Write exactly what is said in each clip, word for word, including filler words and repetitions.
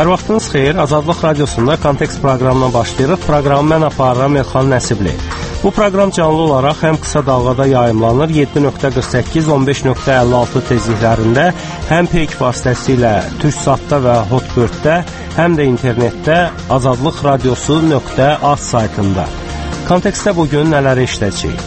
Hər vaxtınız xeyir, Azadlıq Radiosunda Kontekst proqramına başlayırıq. Proqramı mən aparıram Elxan Nəsibli. Bu proqram canlı olaraq həm qısa dalğada yayımlanır, yeddi nöqtə qırx səkkiz on beş nöqtə əlli altı tezliklərində, həm peyk vasitəsilə Türksatda və Hotbirddə, həm də internetdə azadlıq radiosu nöqtə az saytında. Kontekstdə bugün nələr eşidəcəyik?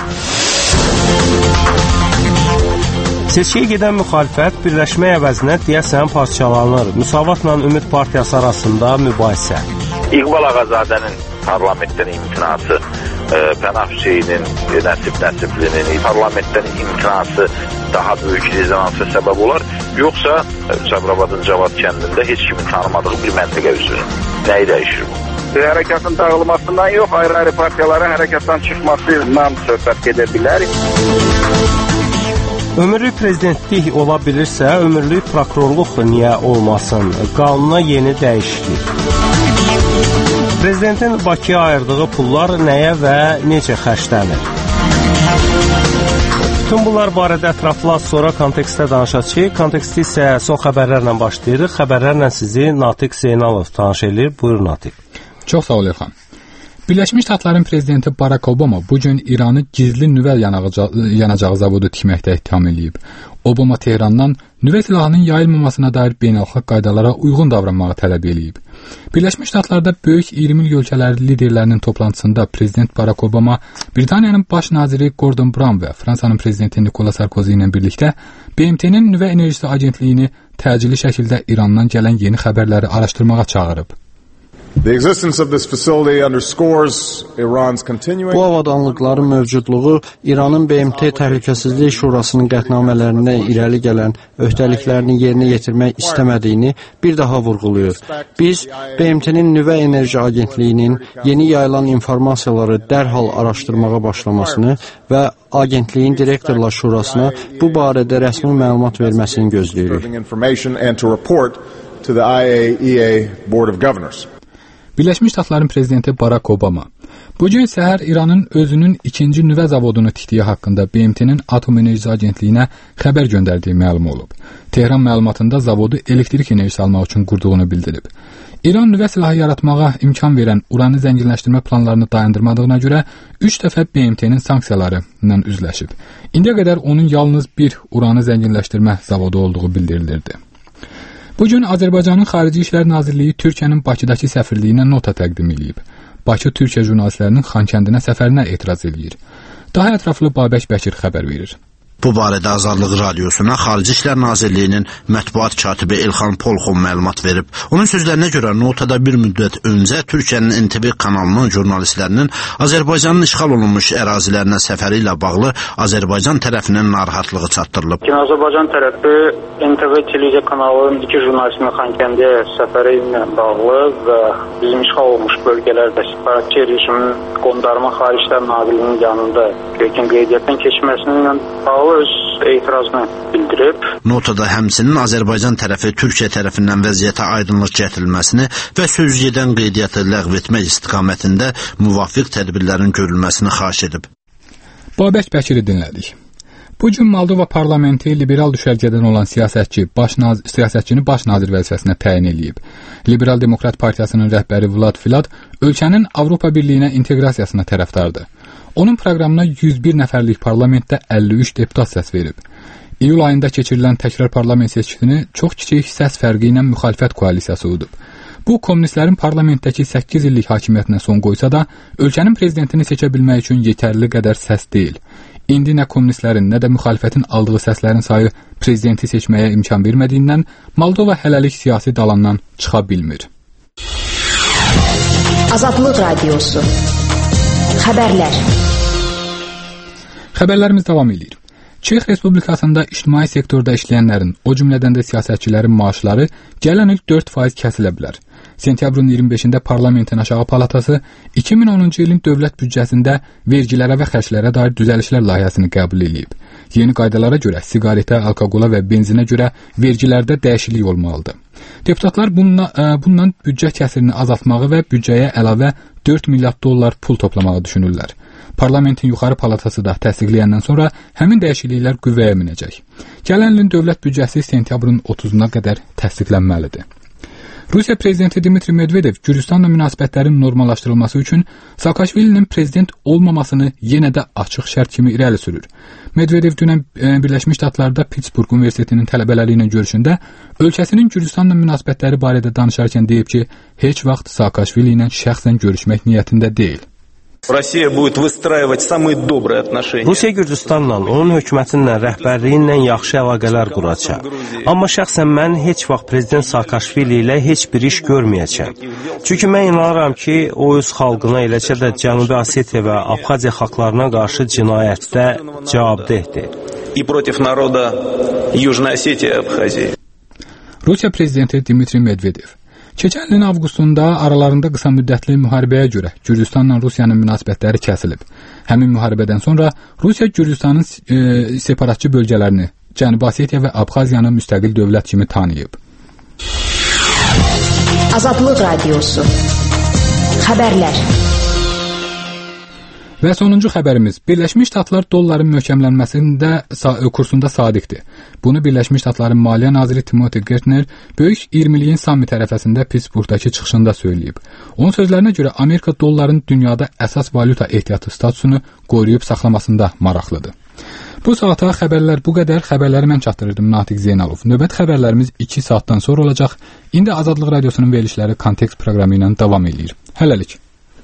Seçkiyə gedən müxalifət birləşmək əvəzinə deyəsən parçalanır. Müsavatla Ümid Partiyası arasında mübahisə. İqbal Ağazadənin parlamentdən imtinası, e, Pənah Hüseynin, Nəsib Nəsiblinin parlamentdən imtinası daha böyük rezonansa səbəb olar. Yoxsa Sabirabadın Cavad kəndində heç kimin tanımadığı bir məntəqə üzrə. Nəyi dəyişir bu? Hərəkatın dağılmasından yox, ayrı-ayrı partiyaların hərəkatdan çıxmasından söhbət gedə bilər. Ömürlük prezidentlik ola bilirsə, ömürlük prokurorluq niyə olmasın? Qanuna yeni dəyişiklik. Prezidentin Bakıya ayırdığı pullar nəyə və necə xərclənir? Bütün bunlar barədə ətraflı az sonra kontekstdə danışacağıq. Konteksti isə son xəbərlərlə başlayırıq. Xəbərlərlə sizi Natiq Zeynalov tanış edir. Buyur Natiq. Çox sağ ol Elxan. Birləşmiş Ştatların prezidenti Barack Obama bugün İranı gizli nüvə yanacağı zavodu tikməkdə ittiham edib. Obama Tehrandan nüvə silahının yayılmamasına dair beynəlxalq qaydalara uyğun davranmağı tələb edib. Birləşmiş Ştatlarda böyük iyirmi il ölkələri liderlərinin toplantısında prezident Barack Obama Britaniyanın baş naziri Gordon Brown və Fransanın prezidenti Nicolas Sarkozy ilə birlikdə B M T'nin nüvə enerjisi agentliyini təcili şəkildə İrandan gələn yeni xəbərləri araşdırmağa çağırıb. Bu avadanlıqların mövcudluğu İranın B M T Təhlükəsizlik Şurasının qətnamələrinə irəli gələn öhdəliklərini yerinə yetirmək istəmədiyini bir daha vurğulayır. Biz B M T'nin Nüvə Enerji Agentliyinin yeni yayılan informasiyaları dərhal araşdırmağa başlamasını və agentliyin direktorlar şurasına bu barədə rəsmi məlumat verməsini gözləyirik. Birləşmiş Ştatların prezidenti Barack Obama bugün səhər İranın özünün ikinci nüvə zavodunu tikdiyi haqqında B M T'nin Atom Enerjisi Agentliyinə xəbər göndərdiyi məlum olub. Tehran məlumatında zavodu elektrik enerjisi almaq üçün qurduğunu bildirib. İran nüvə silahı yaratmağa imkan verən uranı zənginləşdirmə planlarını dayandırmadığına görə üç dəfə B M T'nin sanksiyaları ilə üzləşib. İndiyə qədər onun yalnız bir uranı zənginləşdirmə zavodu olduğu bildirilirdi. Bugün Azərbaycanın Xarici İşlər Nazirliyi Türkiyənin Bakıdakı səfirliyinə nota təqdim edib. Bakı Türkiyə jurnalistlərinin Xankəndinə səfərinə etiraz edir. Daha ətraflı Babək Bəkir xəbər verir. Bu barədə Azadlıq Radiosuna Xarici İşlər Nazirliyinin mətbuat katibi Elxan Polxov məlumat verib. Onun sözlərinə görə notada bir müddət öncə Türkiyənin N T V kanalının jurnalistlərinin Azərbaycanın işğal olunmuş ərazilərinə səfəri ilə bağlı Azərbaycan tərəfinin narahatlığı çatdırılıb. Azərbaycan tərəfi N T V televiziya kanalının iki jurnalistinin Xankəndiyə səfəri ilə bağlı və bizim işğal olunmuş bölgələrdə separatçı rejimin qondarma Xarici İşlər Nazirliyinin yanında Pekin qeydiyyatdan keçməsindən bağlı öz etirazını bildirib. Notada həmçinin Azərbaycan tərəfi Türkiyə tərəfindən vəziyyətə aydınlıq gətirilməsini və sözügedən qeydiyyatı ləğv etmək istiqamətində müvafiq tədbirlərin görülməsini xahiş edib. Babək Bəkiri dinlədik. Bugün Moldova parlamenti liberal düşərgədən olan siyasətçi, baş naz siyasətçini baş nazir vəzifəsinə təyin edib. Liberal Demokrat Partiyasının rəhbəri Vlad Filat ölkənin Avropa Birliyinə inteqrasiyasına tərəfdardır. Onun proqramına yüz bir nəfərlik parlamentdə əlli üç deputat səs verib. İyul ayında keçirilən təkrar parlament seçkisini çox kiçik səs fərqi ilə müxalifət koalisiyası udub. Bu, kommunistlərin parlamentdəki səkkiz illik hakimiyyətinə son qoysa da, ölkənin prezidentini seçə bilmək üçün yetərli qədər səs deyil. İndi nə kommunistlərin, nə də müxalifətin aldığı səslərin sayı prezidenti seçməyə imkan vermədiyindən Moldova hələlik siyasi dalandan çıxa bilmir. Azadlıq Radiosu Xəbərlər. Xəbərlərimiz davam edir. Çex Respublikasında ictimai sektorda işləyənlərin, o cümlədən də siyasətçilərin maaşları gələn il dörd faiz kəsilə bilər. Sentyabrın iyirmi beşində parlamentin aşağı palatası iki min onuncu ilin dövlət büdcəsində vergilərə və xərclərə dair düzəlişlər layihəsini qəbul edib. Yeni qaydalara görə siqaretə, alkoqola və benzinə görə vergilərdə dəyişiklik olmalıdır. Deputatlar bununla, bundan büdcə kəsirini azaltmağı və büdcəyə əlavə dörd milyard dollar pul toplamağı düşünürlər. Parlamentin yuxarı palatası da təsdiqləyəndən sonra həmin dəyişikliklər qüvvəyə minəcək. Gələn ilin dövlət büdcəsi sentyabrın otuzuna qədər təsdiqlənməlidir. Rusiya prezidenti Dmitri Medvedev Gürcüstanla münasibətlərin normallaşdırılması üçün Saakashvilinin prezident olmamasını yenə də açıq şərt kimi irəli sürür. Medvedev dünən Birləşmiş Ştatlarda Pittsburgh Universitetinin tələbələri ilə görüşündə ölkəsinin Gürcüstanla münasibətləri barədə danışarkən deyib ki, heç vaxt Saakashvili ilə şəxsən görüşmək niyyətində deyil. Rusiya Gürcüstanla, onun hökumətinin rəhbərliyi ilə yaxşı əlaqələr quracaq. Amma şəxsən mən heç vaxt prezident Saakashvili ilə heç bir iş görməyəcəm. Çünki mən inanıram ki, o öz xalqına, eləcə də Cənubi Osetiya və Abxaziya xalqlarına qarşı cinayətdə cavabdehdir. Rusiya prezidenti Dmitri Medvedev keçən ilin avqustunda aralarında qısa müddətli müharibəyə görə Gürcüstanla Rusiyanın münasibətləri kəsilib. Həmin müharibədən sonra Rusiya Gürcüstanın e, separatçı bölgələrini, Cənubi Osetiya və Abxaziyanı müstəqil dövlət kimi tanıyıb. Azadlıq Radiosu. Xəbərlər. Və sonuncu xəbərimiz, Birləşmiş Ştatlar dolların möhkəmlənməsində kursunda sadiqdir. Bunu Birləşmiş Ştatların Maliyyə Naziri Timothy Geithner böyük iyirmiliyin sammit ərəfəsində Pittsburghdakı çıxışında söyləyib. Onun sözlərinə görə Amerika dolların dünyada əsas valyuta ehtiyatı statusunu qoruyub saxlamasında maraqlıdır. Bu saata xəbərlər bu qədər. Xəbərləri mən çatdırırdım, Natiq Zeynalov. Növbət xəbərlərimiz iki saatdan sonra olacaq. İndi Azadlıq Radiosunun verilişləri Kontekst proqramı ilə davam edir. Hələlik.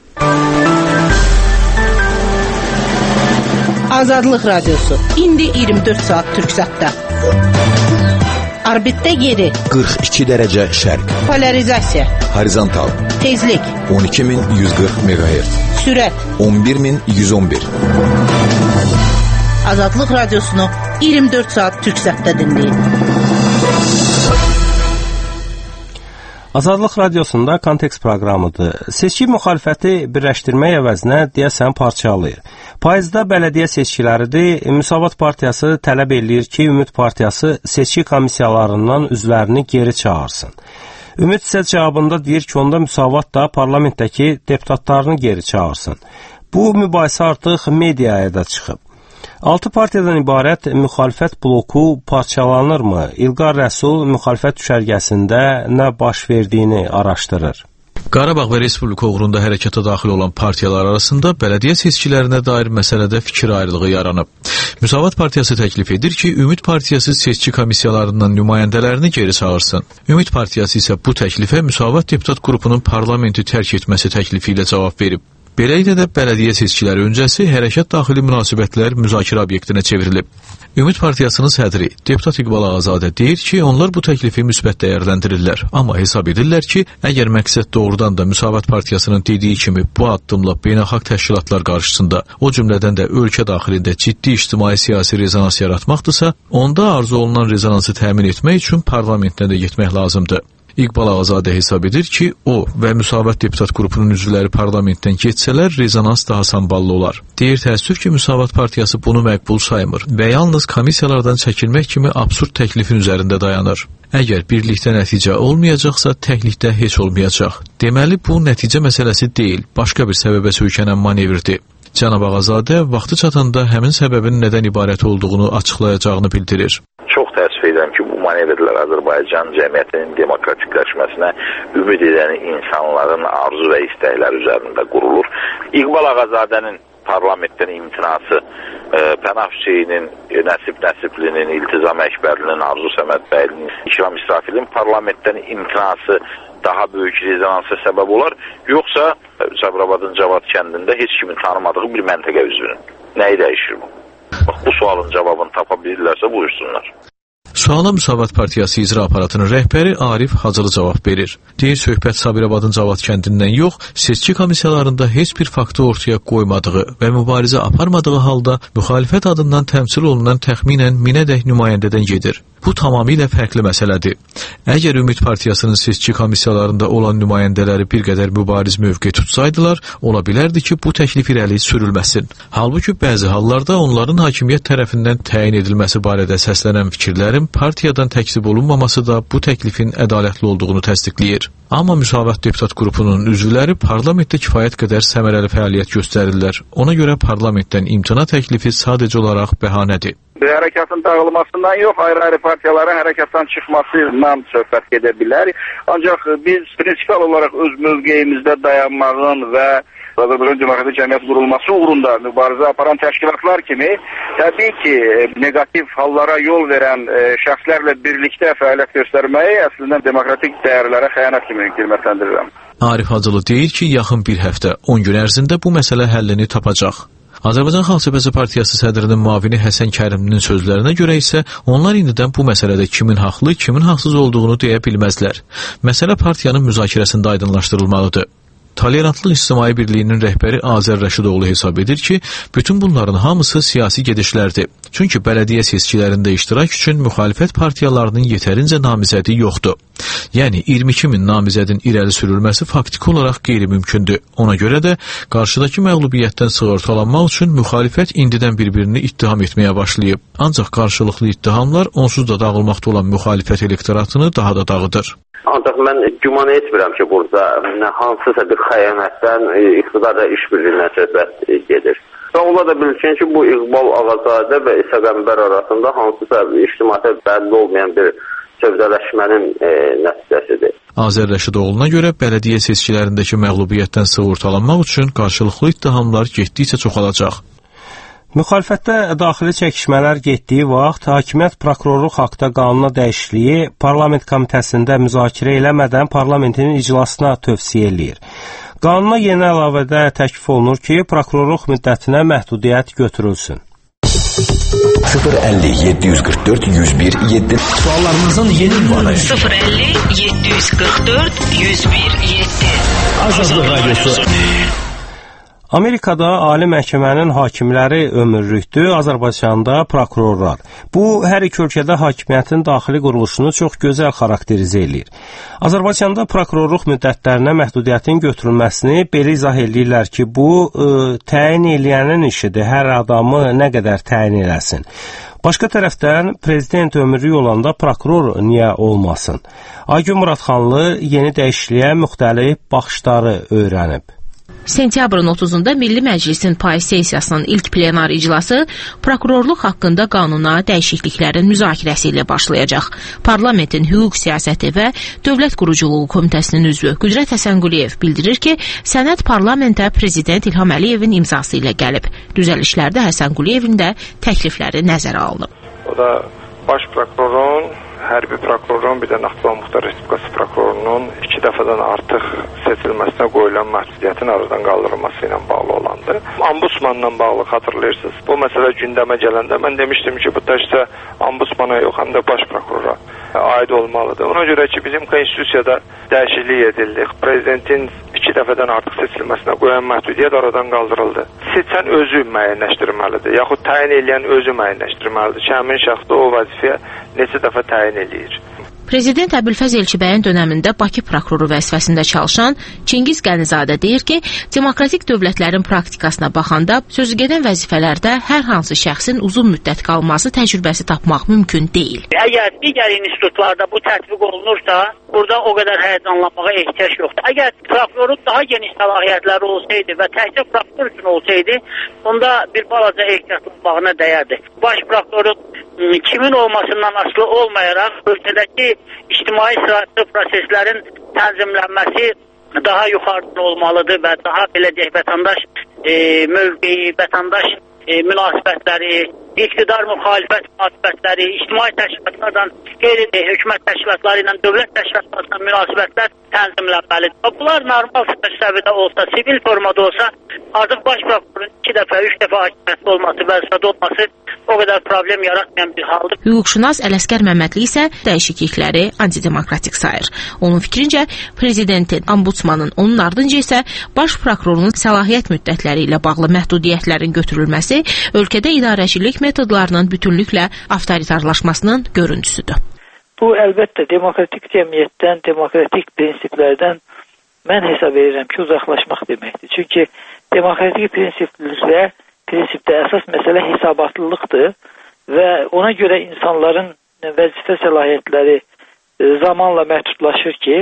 Azadlıq Radiosu. İndi iyirmi dörd saat Türksatda. Orbitdə yeri. qırx iki dərəcə şərq. Polarizasiya. Horizontal. Tezlik. on iki min yüz qırx meqahertz. Sürət. on bir min yüz on bir. Azadlıq Radiosunu iyirmi dörd saat Türksatda dinləyin. Azadlıq Radiosunda Kontekst proqramıdır. Seçki müxalifəti birləşdirmək əvəzinə deyəsən parçalayır. Payızda bələdiyyə seçkiləridir. Müsavat partiyası tələb eləyir ki, Ümid partiyası seçki komissiyalarından üzvlərini geri çağırsın. Ümid isə cavabında deyir ki, onda Müsavat da parlamentdəki deputatlarını geri çağırsın. Bu mübahisə artıq mediaya da çıxıb. Altı partiyadan ibarət müxalifət bloku parçalanırmı? İlqar Rəsul müxalifət düşərgəsində nə baş verdiyini araşdırır. Qarabağ və Respublika uğrunda hərəkata daxil olan partiyalar arasında bələdiyyə seçkilərinə dair məsələdə fikir ayrılığı yaranıb. Müsavat partiyası təklif edir ki, Ümid partiyası seçki komissiyalarından nümayəndələrini geri çağırsın. Ümid partiyası isə bu təklifə Müsavat deputat qrupunun parlamenti tərk etməsi təklifi ilə cavab verib. Beləliklə də bələdiyyə seçkiləri öncəsi hərəkat daxili münasibətlər müzakirə obyektinə çevrilib. Ümid partiyasının sədri deputat İqbal Ağazadə deyir ki, onlar bu təklifi müsbət dəyərləndirirlər, amma hesab edirlər ki, əgər məqsəd doğrudan da Müsavat partiyasının dediyi kimi bu addımla beynəlxalq təşkilatlar qarşısında, o cümlədən də ölkə daxilində ciddi ictimai-siyasi rezonans yaratmaqdırsa, onda arzu olunan rezonansı təmin etmək üçün parlamentdən də getmək lazımdır. İqbal Ağazadə hesab edir ki, o və Müsavat deputat qrupunun üzvləri parlamentdən getsələr, rezonans daha samballı olar. Deyir təəssüf ki, Müsavat partiyası bunu məqbul saymır və yalnız komissiyalardan çəkilmək kimi absurd təklifin üzərində dayanır. Əgər birlikdə nəticə olmayacaqsa, təklikdə heç olmayacaq. Deməli, bu nəticə məsələsi deyil, başqa bir səbəbə söykənən manevrdir. Cənab Ağazadə vaxtı çatanda həmin səbəbin nədən ibarət olduğunu açıqlayacağını bildirir. Çox təəssüf edirəm ki, bu manevrlər Azərbaycan cəmiyyətinin demokratikləşməsinə ümid edən insanların arzu və istəkləri üzərində qurulur. İqbal Ağazadənin parlamentdən imtinası, e, Pənah Hüseynin, e, Nəsib Nəsiblinin, İltizam Əkbərlinin, Arzu Səmədbəylinin, İkram İsrafilin parlamentdən imtinası daha böyük rezonansa səbəb olar, yoxsa Sabirabadın Cavad kəndində heç kimin tanımadığı bir məntəqə üzvünün. Nəyi dəyişir bu? Bax, bu sualın cavabını tapa bilirlərsə buyursunlar. Suala Müsavat partiyası icra aparatının rəhbəri Arif Hacılı cavab verir. Deyir, söhbət Sabirabadın Cavad kəndindən yox, seçki komissiyalarında heç bir faktı ortaya qoymadığı və mübarizə aparmadığı halda müxalifət adından təmsil olunan təxminən minədək nümayəndədən gedir. Bu tamamilə fərqli məsələdir. Əgər Ümid partiyasının seçki komissiyalarında olan nümayəndələri bir qədər mübariz mövqe tutsaydılar, ola bilərdi ki, bu təklif irəli sürülməsin. Halbuki bəzi hallarda onların hakimiyyət tərəfindən təyin edilməsi barədə səslənən fikirlərin partiyadan təksib olunmaması da bu təklifin ədalətli olduğunu təsdiqləyir. Amma Müsavat deputat qrupunun üzvləri parlamentdə kifayət qədər səmərəli fəaliyyət göstərirlər. Ona görə parlamentdən imtina təklifi sadəcə olaraq bəhanədir. Hərəkatın dağılmasından yox, ayrı-ayrı partiyaların hərəkatdan çıxmasından söhbət gedə bilər. Ancaq biz prinsipal olaraq öz mövqeyimizdə dayanmağın və Azərbaycan Demokratik Cəmiyyət qurulması uğrunda mübarizə aparan təşkilatlar kimi təbii ki, negativ hallara yol verən e, şəxslərlə birlikdə fəaliyyət göstərməyi əslində demokratik dəyərlərə xəyanət kimi qiymətləndirirəm. Arif Hacılı deyir ki, yaxın bir həftə, on gün ərzində bu məsələ həllini tapacaq. Azərbaycan Xalq Cəbhəsi Partiyası sədrinin müavini Həsən Kərimlinin sözlərinə görə isə onlar indidən bu məsələdə kimin haqlı, kimin haqsız olduğunu deyə bilməzlər. Məsələ partiyanın müzakirəsində aydınlaşdırılmalıdır. Tolerantlıq İctimai Birliyinin rəhbəri Azər Rəşidoğlu hesab edir ki, bütün bunların hamısı siyasi gedişlərdir. Çünki bələdiyyə seçkilərində iştirak üçün müxalifət partiyalarının yetərincə namizədi yoxdur. Yəni iyirmi iki min namizədin irəli sürülməsi faktiki olaraq qeyri-mümkündür. Ona görə də qarşıdakı məğlubiyyətdən sığortalanmaq üçün müxalifət indidən bir-birini ittiham etməyə başlayıb. Ancaq qarşılıqlı ittihamlar onsuz da dağılmaqda olan müxalifət elektoratını daha da dağıdır. Ancaq mən güman etmirəm ki, burada hansısa bir xəyanətdən, iqtidarla işbirliyindən söhbət gedir. Və ola da bilsin ki, bu İqbal Ağazadə və İsa Qəmbər arasında hansısa ictimaiyyətə bəlli olmayan bir sövdələşmənin e, nəticəsidir. Azər Rəşidoğlu'na görə bələdiyyə seçkilərindəki məğlubiyyətdən sığortalanmaq üçün qarşılıqlı ittihamlar getdikcə çoxalacaq. Müxalifətdə daxili çəkişmələr getdiyi vaxt hakimiyyət prokurorluq haqda qanuna dəyişikliyi parlament komitəsində müzakirə eləmədən parlamentin iclasına tövsiyə eləyir. Qanuna yeni əlavədə təklif olunur ki, prokurorluq müddətinə məhdudiyyət götürülsün. sıfır əlli yeddi yüz qırx dörd yüz bir yeddi Suallarınızın yeni ünvanı sıfır əlli yeddi yüz qırx dörd yüz bir yeddi Azadlıq Radyosu. Amerikada ali məhkəmənin hakimləri ömürlükdür, Azərbaycanda prokurorlar. Bu, hər iki ölkədə hakimiyyətin daxili quruluşunu çox gözəl xarakterizə eləyir. Azərbaycanda prokurorluq müddətlərinə məhdudiyyətin götürülməsini belə izah edirlər ki, bu, ə, təyin eləyənin işidir, hər adamı nə qədər təyin eləsin. Başqa tərəfdən, prezident ömürlük olanda prokuror niyə olmasın? Aygün Muradxanlı yeni dəyişikliyə müxtəlif baxışları öyrənib. Sentyabrın otuzunda Milli Məclisin payız sessiyasının ilk plenar iclası prokurorluq haqqında qanuna dəyişikliklərin müzakirəsi ilə başlayacaq. Parlamentin hüquq siyasəti və Dövlət Quruculuğu Komitəsinin üzvü Qüdrət Həsənquliyev bildirir ki, sənəd parlamentə Prezident İlham Əliyevin imzası ilə gəlib. Düzəlişlərdə Həsənquliyevin də təklifləri nəzərə alınıb. O da baş prokurorun, hərbi prokurorun, bir də Naxçıvan Muxtar Respublikası prokurorunun iki dəfədən artıq seçilməsinə qoyulan məhdudiyyətin aradan qaldırılması ilə bağlı olandır. Ombudsmanla bağlı xatırlayırsınız. Bu məsələ gündəmə gələndə mən demişdim ki, bu təkcə ombudsmana yox, həm də baş prokurora aid olmalıdır. Ona görə ki, bizim konstitusiyada dəyişiklik edildi. Prezidentin iki dəfədən artıq seçilməsinə qoyan məhdudiyyət aradan qaldırıldı. Seçən özü müəyyənləşdirməlidir, yaxud təyin edən özü müəyyənləşdirməlidir ki, həmin şəxs o vəzifəyə neçə dəfə təyin eləyir. Prezident Əbülfəz Elçibəyin dönəmində Bakı prokuroru vəzifəsində çalışan Çingiz Qənizadə deyir ki, demokratik dövlətlərin praktikasına baxanda sözügedən vəzifələrdə hər hansı şəxsin uzun müddət qalması təcrübəsi tapmaq mümkün deyil. Əgər digər institutlarda bu tətbiq olunursa, burada o qədər həyəcanlanmağa ehtiyac yoxdur. Əgər prokurorun daha geniş səlahiyyətləri olsaydı və təkcə prokuror üçün olsaydı, onda bir balaca ehtiyat olmağına dəyərdi. Baş prokurorun kimin olmasından asılı olmayaraq ölkədəki ictimai siyasi proseslərin tənzimlənməsi daha yuxarıdan olmalıdır və daha belə deyək vətəndaş e, mövqeyi, vətəndaş e, münasibətləri, iqtidar müxalifət münasibətləri, ictimai təşkilatlardan qeyri hökumət təşkilatları ilə dövlət təşkilatlarından münasibətlər tənzimlənməlidir. Bunlar normal səviyyədə olsa, sivil formada olsa, artıq baş prokurorun iki dəfə, üç dəfə hakimiyyətli olması, vəzifədə olması o qədər problem yaratmayan bir haldır. Hüquqşünas Ələsgər Məmmədli isə dəyişiklikləri antidemokratik sayır. Onun fikrincə, prezidentin, ombudsmanın, onun ardınca isə baş prokurorun səlahiyyət müddətləri ilə bağlı məhdudiyyətlərin götürülməsi ölkədə idarəçilik metodlarının bütünlüklə avtoritarlaşmasının görüntüsüdür. Bu, əlbəttə, demokratik cəmiyyətdən, demokratik prinsiplərdən mən hesab edirəm ki, uzaqlaşmaq deməkdir. Çünki demokratik prinsiplərdə prinsipdə əsas məsələ hesabatlılıqdır və ona görə insanların vəzifə səlahiyyətləri zamanla məhdudlaşır ki,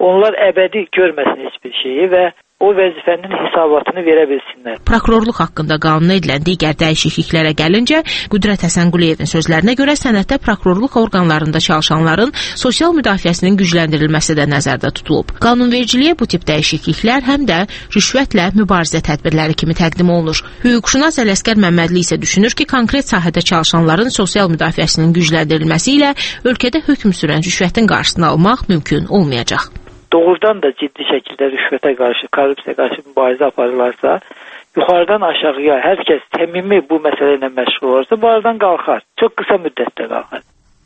onlar əbədi görməsin heç bir şeyi və o vəzifənin hesabatını verə bilsinlər. Prokurorluq haqqında qanuna edilən digər dəyişikliklərə gəlincə, Qüdrət Həsənquliyevin sözlərinə görə sənəddə prokurorluq orqanlarında çalışanların sosial müdafiəsinin gücləndirilməsi də nəzərdə tutulub. Qanunvericiliyə bu tip dəyişikliklər həm də rüşvətlə mübarizə tədbirləri kimi təqdim olunur. Hüquqşünas Ələsgər Məmmədli isə düşünür ki, konkret sahədə çalışanların sosial müdafiəsinin gücləndirilməsi ilə ölkədə hökm sürən rüşvətin qarşısını almaq mümkün olmayacaq. Doğrudan da ciddi şəkildə rüşvətə qarşı, korrupsiya qarşı mübarizə aparırlarsa, yuxarıdan aşağıya hər kəs təmimi bu məsələ ilə məşğul olursa, bu aradan qalxar. Çox qısa müddətdə qalxar.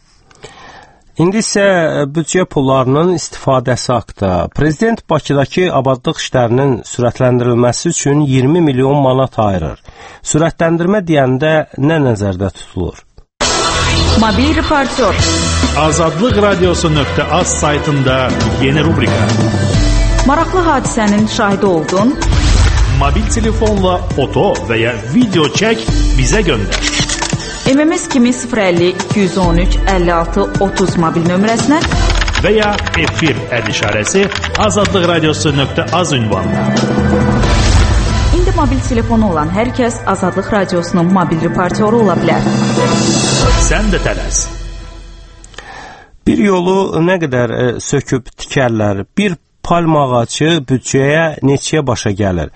İndi isə büdcə pullarının istifadəsi haqqında. Prezident Bakıdakı abadlıq işlərinin sürətləndirilməsi üçün iyirmi milyon manat ayırır. Sürətləndirmə deyəndə nə nəzərdə tutulur? Mobil reportör. Azadlıq radiosu nöqtə az saytında yeni rubrika. Maraqlı hadisənin şahidi oldun. Mobil telefonla foto və ya video çək, bizə göndər. M M S kimi sıfır əlli iki yüz on üç əlli altı otuz mobil nömrəsinə və ya efir əd işarəsi azadlıq radiosu nöqtə az ünvanına. İndi mobil telefonu olan hər kəs Azadlıq radiosunun mobil reportyoru ola bilər. Sən də tələs. Bir yolu nə qədər e, söküb tikərlər, bir palma ağacı büdcəyə neçəyə başa gəlir?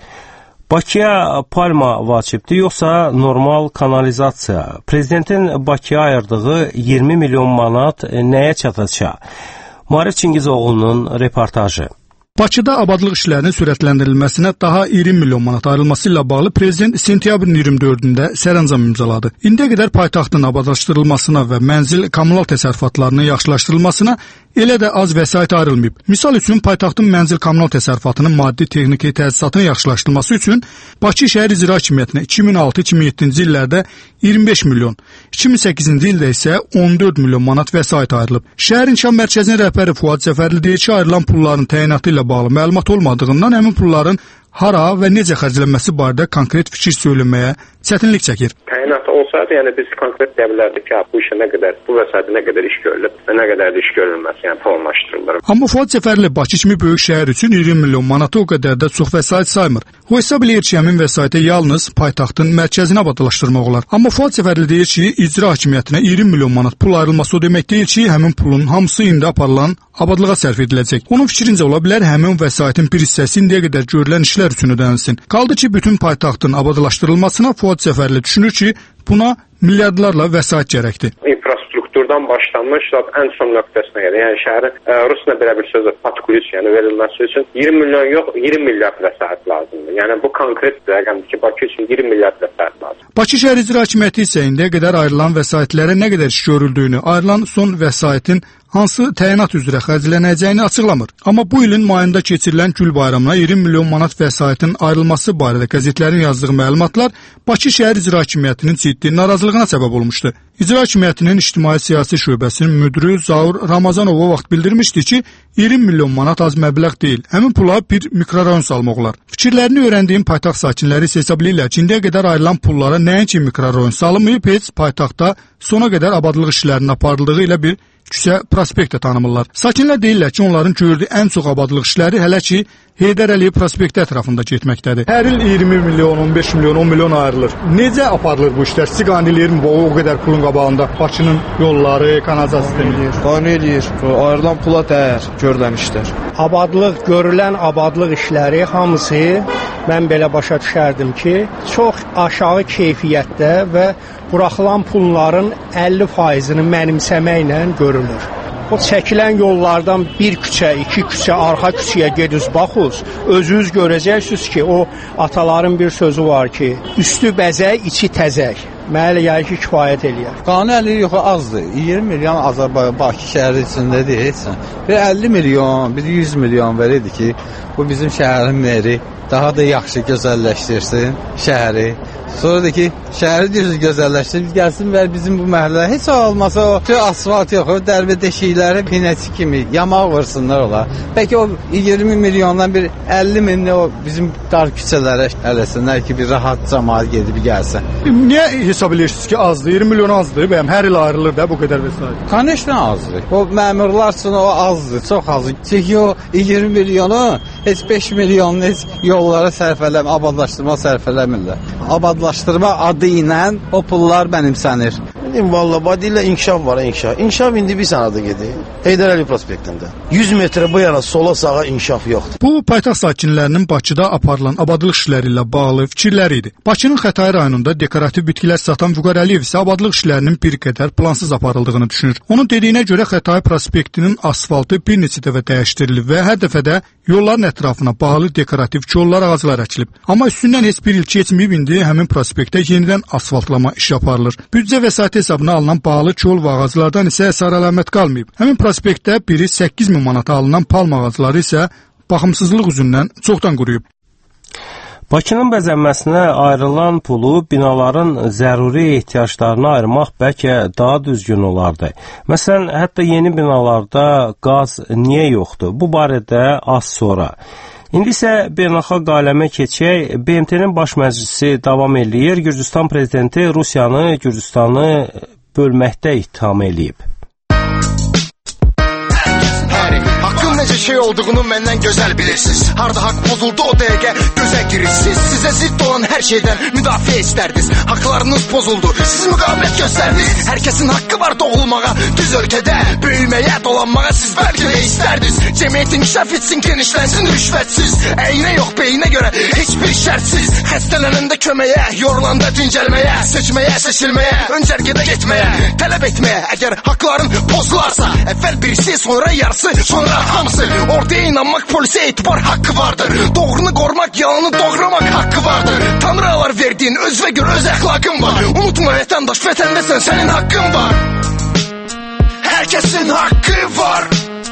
Bakıya palma vacibdir, yoxsa normal kanalizasiya? Prezidentin Bakıya ayırdığı iyirmi milyon manat e, nəyə çatacaq? Marif Çingizoğlu'nun reportajı. Bakıda abadlıq işlərinin sürətləndirilməsinə daha iyirmi milyon manat ayrılması ilə bağlı Prezident sentyabrın iyirmi dördündə sərəncam imzaladı. İndiyə qədər paytaxtın abadlaşdırılmasına və mənzil kommunal təsərrüfatlarının yaxşılaşdırılmasına elə də az vəsait ayrılmayıb. Misal üçün, paytaxtın mənzil kommunal təsərrüfatının maddi-texniki təsisatının yaxşılaşdırılması üçün Bakı şəhər icra hakimiyyətinə iki min altı iki min yeddinci illərdə iyirmi beş milyon, iki min səkkizinci ildə isə on dörd milyon manat vəsait ayrılıb. Şəhər İnkişaf Mərkəzinin rəhbəri Fuad Cəfərli deyir ki, ayrılan pulların təyinatı ilə bağlı məlumat olmadığından həmin pulların hara və necə xərclənməsi barədə konkret fikir söyləməyə çətinlik çəkir. Təyinat olsaydı, yəni biz konkret deyə bilərdik ki, bu işə nə qədər, bu vəsaitə nə qədər iş görülüb və nə qədər də iş görülməz, yəni planlaşdırılır. Amma Fuad Cəfərli Bakı kimi böyük şəhər üçün iyirmi milyon manatı o qədər də çox vəsait saymır. O hesab eləyir ki, həmin vəsaitə yalnız paytaxtın mərkəzini abadlaşdırmaq olar. Amma Fuad Cəfərli deyir ki, icra hakimiyyətinə iyirmi milyon manat pul ayrılması o demək deyil ki, həmin pulun hamısı indi aparılan abadlığa sərf ediləcək. Onun fikrincə ola bilər, həmin vəsaitin bir hissəsi indiyə qədər görülən işlər üçün ödənilsin. Qaldı ki, bütün paytaxtın abadlaşdırılmasına Fuad Cəfərli düşünür ki, buna milyardlarla vəsait gərəkdir. İnfrastrukturdan başlanmış ən son nöqtəsinə gəlir. Yəni şəhərin e, Rusla belə bir sözü patkulis, yəni verilməsi üçün iyirmi milyon yox, iyirmi milyard vəsait lazımdır. Yəni bu konkret rəqəmdir ki, Bakı üçün iyirmi milyard vəsait lazımdır. Bakı şəhər icra hakimiyyəti isə indiyə qədər ayrılan vəsaitlərə nə qədər iş görüldüyünü, ayrılan son vəsaitin hansı təyinat üzrə xərclənəcəyini açıqlamır. Amma bu ilin mayında keçirilən Gül bayramına iyirmi milyon manat vəsaitin ayrılması barədə qəzetlərin yazdığı məlumatlar Bakı şəhər icra hakimiyyətinin ciddi narazılığına səbəb olmuşdu. İcra hakimiyyətinin ictimai siyasi şöbəsinin müdiri Zaur Ramazanov o vaxt bildirmişdi ki, iyirmi milyon manat az məbləğ deyil. Həmin pula bir mikrorayon salmaq olar. Fikirlərini öyrəndiyim paytaxt sakinləri isə hesab edirlər ki, indiyə qədər ayrılan pullara nəinki mikrorayon salınmayıb, heç paytaxtda sona qədər abadlıq işlərinin aparıldığı ilə bir küçə prospekt də tanımırlar. Sakinlər deyirlər ki, onların gördüyü ən çox abadlıq işləri hələ ki Heydər Əliyev prospekti ətrafında getməkdədir. Hər il iyirmi milyon, on beş milyon, on milyon ayrılır. Necə aparılır bu işlər? Siz qane eləyir mi bu o qədər pulun qabağında? Bakının yolları, kanalizasiya sistemi. Qane eləyir. Ayrılan pula dəyər görülən işlər. Abadlıq, görülən abadlıq işləri hamısı mən belə başa düşərdim ki, çox aşağı keyfiyyətdə və buraxılan pulların əlli faizini mənimsəməklə görülür. O çəkilən yollardan bir küçə, iki küçə, arxa küçəyə gediniz, baxınız, özünüz görəcəksiniz ki, o ataların bir sözü var ki, üstü bəzək, içi təzək. Mənə gəlir ki, kifayət eləyər. Qane əlli yox, azdır. iyirmi milyon Azərbaycan Bakı şəhəri içindədir, heç sən. Bir əlli milyon, bir yüz milyon verirdi ki, bu bizim şəhərin meri daha da yaxşı gözəlləşdirsin şəhəri. Sonra da ki, şəhəri düz gözəlləşdirib, gəlsin və bizim bu məhəllədə heç olmasa o asfalt yox, o dərbə deşikləri pinəçi kimi yamaq vırsınlar ola. Bəlkə o iyirmi milyondan bir əlli minli o bizim dar küçələrə eləsinlər ki, bir rahat cəmaət gedib gəlsin. Niyə hesab edirsiniz ki, azdır? iyirmi milyon azdır. Bəyəm hər il ayrılır da bu qədər vəsait. Конечно azdır. O məmurlar üçün o azdır, çox azdır. Çünki o iyirmi milyonu heç beş milyonun heç yollara sərf eləmir, abadlaşdırma sərf eləmirlər. Abadlaşdırma adı ilə o pullar mənimsənir. Bildim valla, badi ilə inkişaf var, inkişaf. İnkişaf indi bir sənədə gedir. Heydər Əliyev prospektində. yüz metrə bu yana sola sağa inkişaf yoxdur. Bu paytaxt sakinlərinin Bakıda aparılan abadlıq işləri ilə bağlı fikirləri idi. Bakının Xətai rayonunda dekorativ bitkilər satan Vüqar Əliyev isə abadlıq işlərinin bir qədər plansız aparıldığını düşünür. Onun dediyinə görə Xətai prospektinin asfaltı bir neçə dəfə dəyişdirilib və hər dəfədə yolların ətrafına bağlı dekorativ kollar, ağaclar əkilib. Amma üstündən heç bir il keçməyib indi həmin prospektdə yenidən asfaltlama işi aparılır. Büdcə vəsaiti hesabına alınan bağlı kol və ağaclardan isə əsər əlamət qalmayıb. Həmin prospektdə biri səkkiz min manata alınan palma ağacları isə baxımsızlıq üzündən çoxdan quruyub. Bakının bəzənməsinə ayrılan pulu binaların zəruri ehtiyaclarına ayırmaq bəlkə daha düzgün olardı. Məsələn, hətta yeni binalarda qaz niyə yoxdur? Bu barədə az sonra. İndi isə beynəlxalq aləmə keçək. B M T-nin baş məclisi davam eləyir. Gürcüstan prezidenti Rusiyanı, Gürcüstanı bölməkdə ittiham eləyib. Necə şey olduğunu məndən gözəl bilirsiniz. Harda haqq pozuldu o dəqiqə gözə girirsiniz. Sizə zidd olan hər şeydən müdafiə istərdiniz. Haqlarınız pozuldu, siz müqavimət göstərdiniz. Hər kəsin haqqı var doğulmağa, düz ölkədə böyüməyə, dolanmağa siz bəlkə də istərdiniz. Cəmiyyət inkişaf etsin, genişlənsin rüşvətsiz. Əyinə yox, beyinə görə heç bir şərtsiz. Xəstələnəndə köməyə, yorulanda dincəlməyə, seçməyə, seçilməyə, öncərgədə getməyə, tələb etməyə. Əgər haqların pozularsa, əvvəl birisi, sonra yarısı, sonra hamısı. Ortaya inanmaq, polisə etibar haqqı vardır. Doğrunu qorumaq, yalanı doğramaq haqqı vardır. Tanrılar verdiyin özvə görə öz əxlaqın var. Unutma vətəndaş, vətəndəsən, sənin haqqın var. Hər kəsin haqqı var.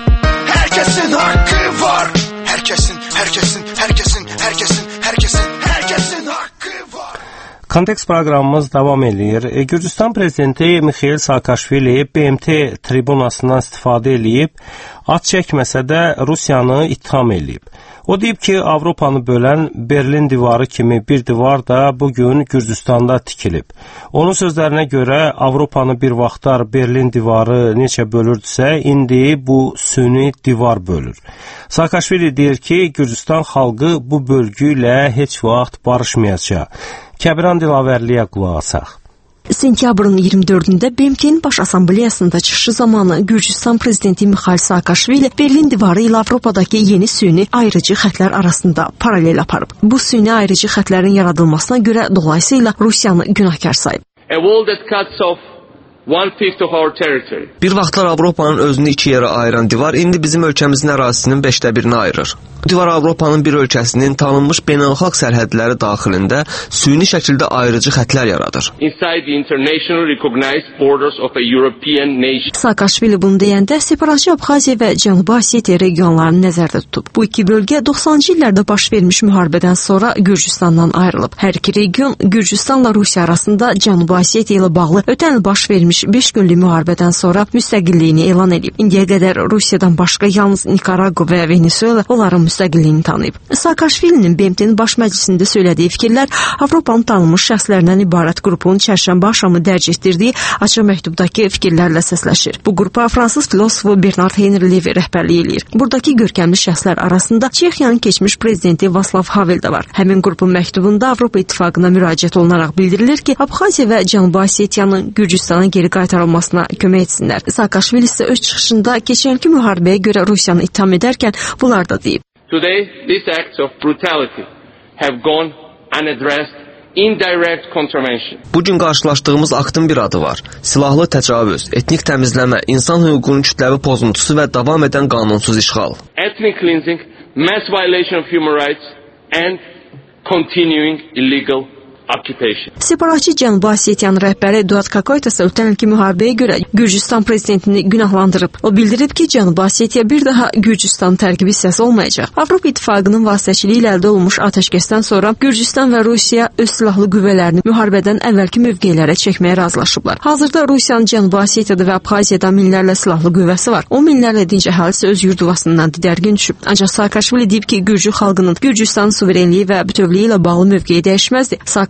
Hər kəsin haqqı var. Hər kəsin, hər kəsin, hər kəsin, hər kəsin, hər kəsin, hər kəsin haqqı var. Kontekst proqramımız davam edir. E, Gürcüstan prezidenti Mikhail Saakashvili B M T tribunasından istifadə eləyib, ad çəkməsə də Rusiyanı ittiham eləyib. O deyib ki, Avropanı bölən Berlin divarı kimi bir divar da bugün Gürcüstanda tikilib. Onun sözlərinə görə Avropanı bir vaxtlar Berlin divarı necə bölürdüsə, indi bu süni divar bölür. Saakashvili deyir ki, Gürcüstan xalqı bu bölgü ilə heç vaxt barışmayacaq. Kəbiran Dilavərliyə qulaq asaq. Sentyabrın iyirmi dördündə B M T-nin Baş Assambleyasında çıxışı zamanı Gürcüstan prezidenti Mikhail Saakashvili Berlin divarı ilə Avropadakı yeni süni ayrıcı xətlər arasında paralel aparıb. Bu süni ayrıcı xətlərin yaradılmasına görə dolayısıyla Rusiyanı günahkar sayıb. A wall that cuts off one fifth of our territory. Bir vaxtlar Avropanın özünü iki yerə ayıran divar indi bizim ölkəmizin ərazisinin beşdə birini ayırır. Bu divar Avropanın bir ölkəsinin tanınmış beynəlxalq sərhədləri daxilində süni şəkildə ayrıcı xətlər yaradır. Inside the international recognized borders of a European nation. Saakashvili bunu deyəndə separatçı Abxaziya və Cənubi Osetiya regionlarını nəzərdə tutub. Bu iki bölgə doxsanıncı illərdə baş vermiş müharibədən sonra Gürcüstandan ayrılıb. Hər iki region Gürcüstanla Rusiya arasında Cənubi Osetiya ilə bağlı ötən il baş vermiş beş günlük müharibədən sonra müstəqilliyini elan edib. İndiyə qədər Rusiyadan başqa yalnız Nikaragua və Venezuela onların müstəqilliyini tanıyıb. Saakashvilinin B M T-nin baş məclisində söylediyi fikirlər Avropanın tanınmış şəxslərindən ibarət qrupun çərşənbə axşamı dərc etdirdiyi açıq məktubdakı fikirlərlə səsləşir. Bu qrupa fransız filosofu Bernard Henri Levy rəhbərlik eləyir. Buradakı görkəmli şəxslər arasında Çexiyanın keçmiş prezidenti Václav Havel də var. Həmin qrupun məktubunda Avropa İttifaqına müraciət olunaraq bildirilir ki, Abxaziya və Cənubi Osetiyanın Gürcüstana geri qaytarılmasına kömək etsinlər. Saakashvili isə öz çıxışında keçənki müharibəyə görə Rusiyanı ittiham edərkən bunlar da deyib. Today, these acts of brutality have gone unaddressed, indirect contravention. Bugün qarşılaşdığımız aktın bir adı var. Silahlı təcavüz, etnik təmizləmə, insan hüququnun kütləvi pozuntusu və davam edən qanunsuz işğal. Ethnic cleansing, mass violation of human rights and continuing illegal occupation. Separatçı Cənubi Osetiyanın rəhbəri Eduard Kakoytas ötən ilki müharibəyə görə Gürcüstan prezidentini günahlandırıb. O bildirib ki, Cənubi Osetiya bir daha Gürcüstan tərkib hissəsi olmayacaq. Avropa İttifaqının vasitəçiliyi ilə əldə olunmuş atəşkəsdən sonra Gürcüstan və Rusiya öz silahlı qüvvələrini müharibədən əvvəlki mövqelərə çəkməyə razılaşıblar. Hazırda Rusiyanın Cənubi Osetiyada və Abxaziyada minlərlə silahlı qüvvəsi var. O minlərlə dinc əhalisi öz yurduvasından didərgin düşüb. Ancaq Saakashvili deyib ki, Gürcü xalqının Gürcüstanın suverenliyi və bütövlüyü ilə bağlı mövqeyi dəyişməzdi. Saakashvili